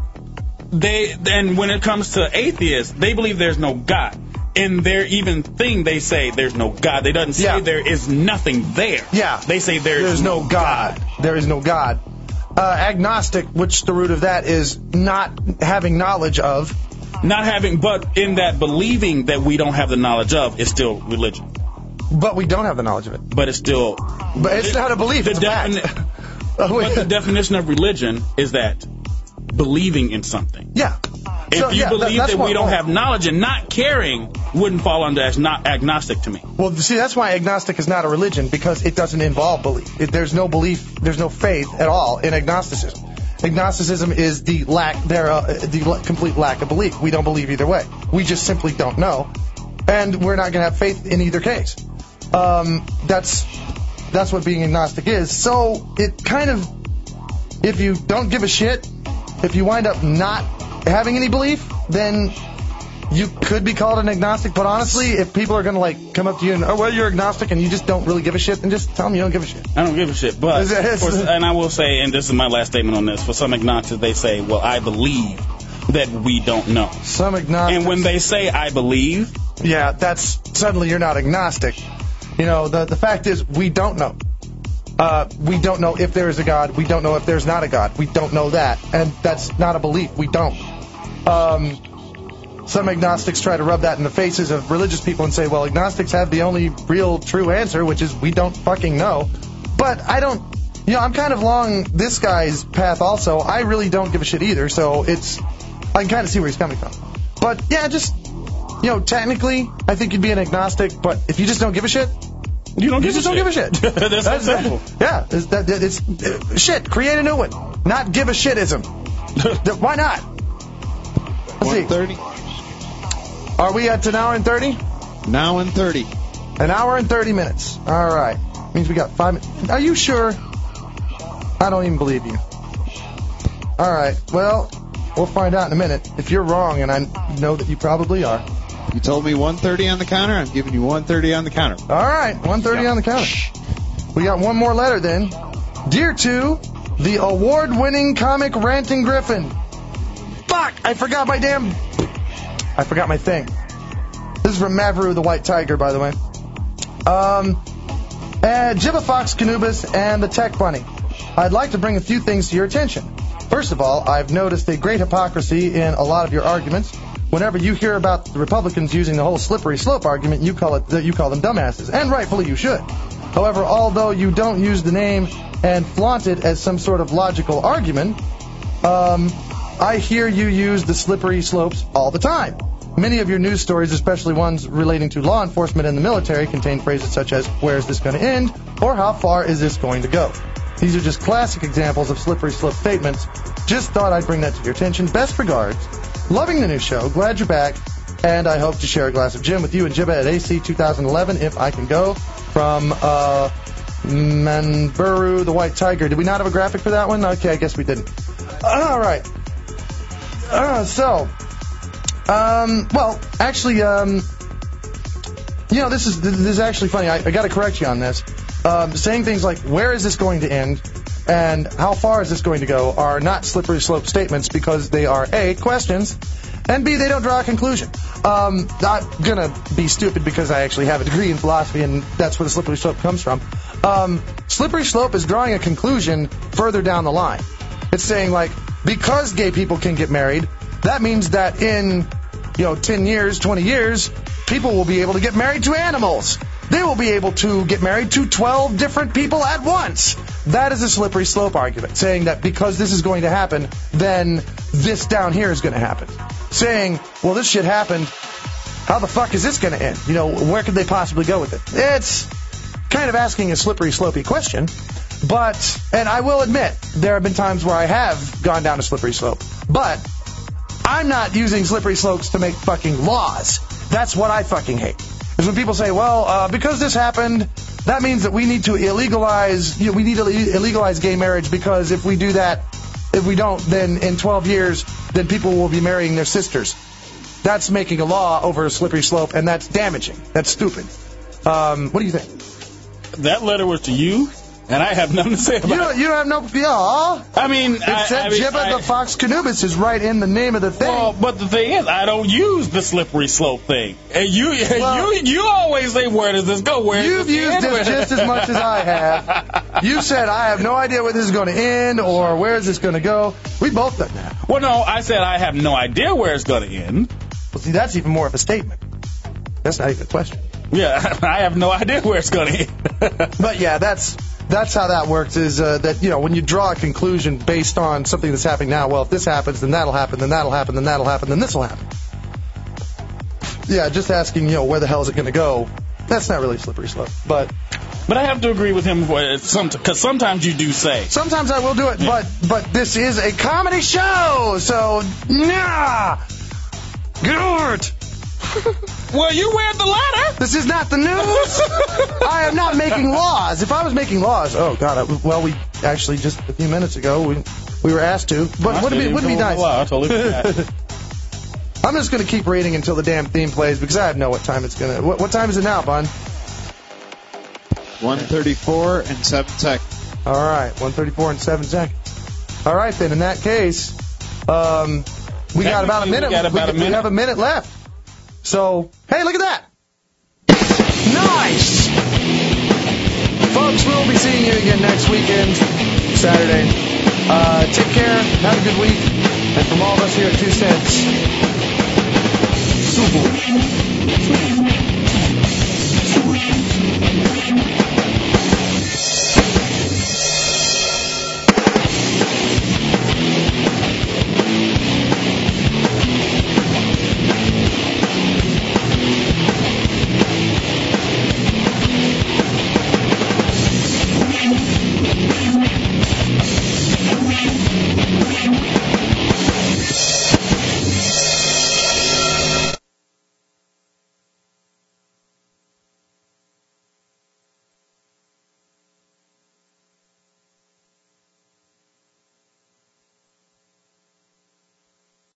they and when it comes to atheists, they believe there's no God. In their even thing, they say there's no God. They doesn't say Yeah. there is nothing there. Yeah. They say there's, There's no God. There is no God. Uh, agnostic, which the root of that is not having knowledge of. Not having, but in that believing that we don't have the knowledge of is still religion. But we don't have the knowledge of it. But it's still. But it's not a belief. The It's a fact. defini- but the definition of religion is that believing in something. Yeah. If So, you yeah, that- believe that's that what- we don't have knowledge and not caring, wouldn't fall under agno- agnostic to me. Well, see, that's why agnostic is not a religion, because it doesn't involve belief. It, there's no belief, there's no faith at all in agnosticism. Agnosticism is the lack, there, uh, the la- complete lack of belief. We don't believe either way. We just simply don't know, and we're not going to have faith in either case. Um, that's that's what being agnostic is. So it kind of, if you don't give a shit, if you wind up not having any belief, then you could be called an agnostic. But honestly, if people are going to like come up to you and, oh, well, you're agnostic and you just don't really give a shit, then just tell them you don't give a shit. I don't give a shit. But, Is that- for, and I will say, and this is my last statement on this, for some agnostics, they say, well, I believe that we don't know. Some agnostics. And when they say, I believe, yeah, that's suddenly you're not agnostic. You know, the the fact is we don't know. Uh, we don't know if there is a God. We don't know if there's not a God. We don't know that, and that's not a belief. We don't. Um, some agnostics try to rub that in the faces of religious people and say, well, agnostics have the only real true answer, which is we don't fucking know. But I don't. You know, I'm kind of along this guy's path also. I really don't give a shit either. So it's I can kind of see where he's coming from. But yeah, just. You know, technically, I think you'd be an agnostic, but if you just don't give a shit, you don't you give just a don't give a shit. That's that simple. Yeah, it's, that, that- it's uh, shit. Create a new one. Not give a shitism. Why not? Let's see. one thirty. Are we at an hour and thirty? Now and thirty. An hour and thirty minutes. All right. Means we got five minutes. Are you sure? I don't even believe you. All right. Well, we'll find out in a minute. If you're wrong, and I know that you probably are. You told me one thirty on the counter. I'm giving you one thirty on the counter. All right, one thirty on the counter. We got one more letter then. Dear to the award-winning comic Ranting Griffin. Fuck! I forgot my damn... I forgot my thing. This is from Mavru the White Tiger, by the way. Um, uh, Jibba Fox Canubis and the Tech Bunny. I'd like to bring a few things to your attention. First of all, I've noticed a great hypocrisy in a lot of your arguments. Whenever you hear about the Republicans using the whole slippery slope argument, you call it you call them dumbasses, and rightfully you should. However, although you don't use the name and flaunt it as some sort of logical argument, um, I hear you use the slippery slopes all the time. Many of your news stories, especially ones relating to law enforcement and the military, contain phrases such as, where's this going to end, or how far is this going to go? These are just classic examples of slippery slope statements. Just thought I'd bring that to your attention. Best regards. Loving the new show. Glad you're back. And I hope to share a glass of gin with you and Jibba at A C twenty eleven if I can go. From uh, Manburu the White Tiger. Did we not have a graphic for that one? Okay, I guess we didn't. All right. Uh, so, um, well, actually, um, you know, this is this is actually funny. I, I got to correct you on this. Um, saying things like, where is this going to end? And how far is this going to go are not slippery slope statements because they are A, questions, and B, they don't draw a conclusion. Um, I'm going to be stupid because I actually have a degree in philosophy, and that's where the slippery slope comes from. Um, slippery slope is drawing a conclusion further down the line. It's saying, like, because gay people can get married, that means that in, you know, ten years, twenty years, people will be able to get married to animals. They will be able to get married to twelve different people at once. That is a slippery slope argument, saying that because this is going to happen, then this down here is going to happen. Saying, well, this shit happened, how the fuck is this going to end? You know, where could they possibly go with it? It's kind of asking a slippery, slopey question. But, and I will admit, there have been times where I have gone down a slippery slope. But I'm not using slippery slopes to make fucking laws. That's what I fucking hate. Is when people say, well, uh, because this happened, that means that we need to illegalize, you know, we need to illegalize gay marriage because if we do that, if we don't, then in twelve years, then people will be marrying their sisters. That's making a law over a slippery slope, and that's damaging. That's stupid. Um, what do you think? That letter was to you, and I have nothing to say about you don't, it. You don't have no... Yeah. I mean... It I, said I mean, Jibba I, the Fox Canubis is right in the name of the thing. Well, but the thing is, I don't use the slippery slope thing. And you Well, you, you always say, where does this go? Where You've does used end? this just as much as I have. You said, I have no idea where this is going to end or where is this going to go. We both done that. Well, no, I said I have no idea where it's going to end. Well, see, that's even more of a statement. That's not even a question. Yeah, I have no idea where it's going to end. But yeah, that's that's how that works. Is uh, that you know when you draw a conclusion based on something that's happening now. Well, if this happens, then that'll happen. Then that'll happen. Then that'll happen. Then this will happen. Yeah, just asking you know where the hell is it going to go? That's not really a slippery slope. But but I have to agree with him because some, sometimes you do say. Sometimes I will do it, yeah. but but this is a comedy show, so nah, get over it. Well, you read the letter. This is not the news. I am not making laws. If I was making laws, oh God, I, well, we actually just a few minutes ago we we were asked to, but wouldn't it be, wouldn't be nice? I totally forgot. I'm just going to keep reading until the damn theme plays because I have know what time it's going to. What, what time is it now, Bun? one thirty-four and seven seconds. All right, one thirty-four and seven seconds. All right, then. In that case, um, we got about a minute. We got about we, a minute. We have a minute left. So, hey, look at that. Nice! Folks, we'll be seeing you again next weekend, Saturday. Uh, take care, have a good week, and from all of us here at Two Cents, Super.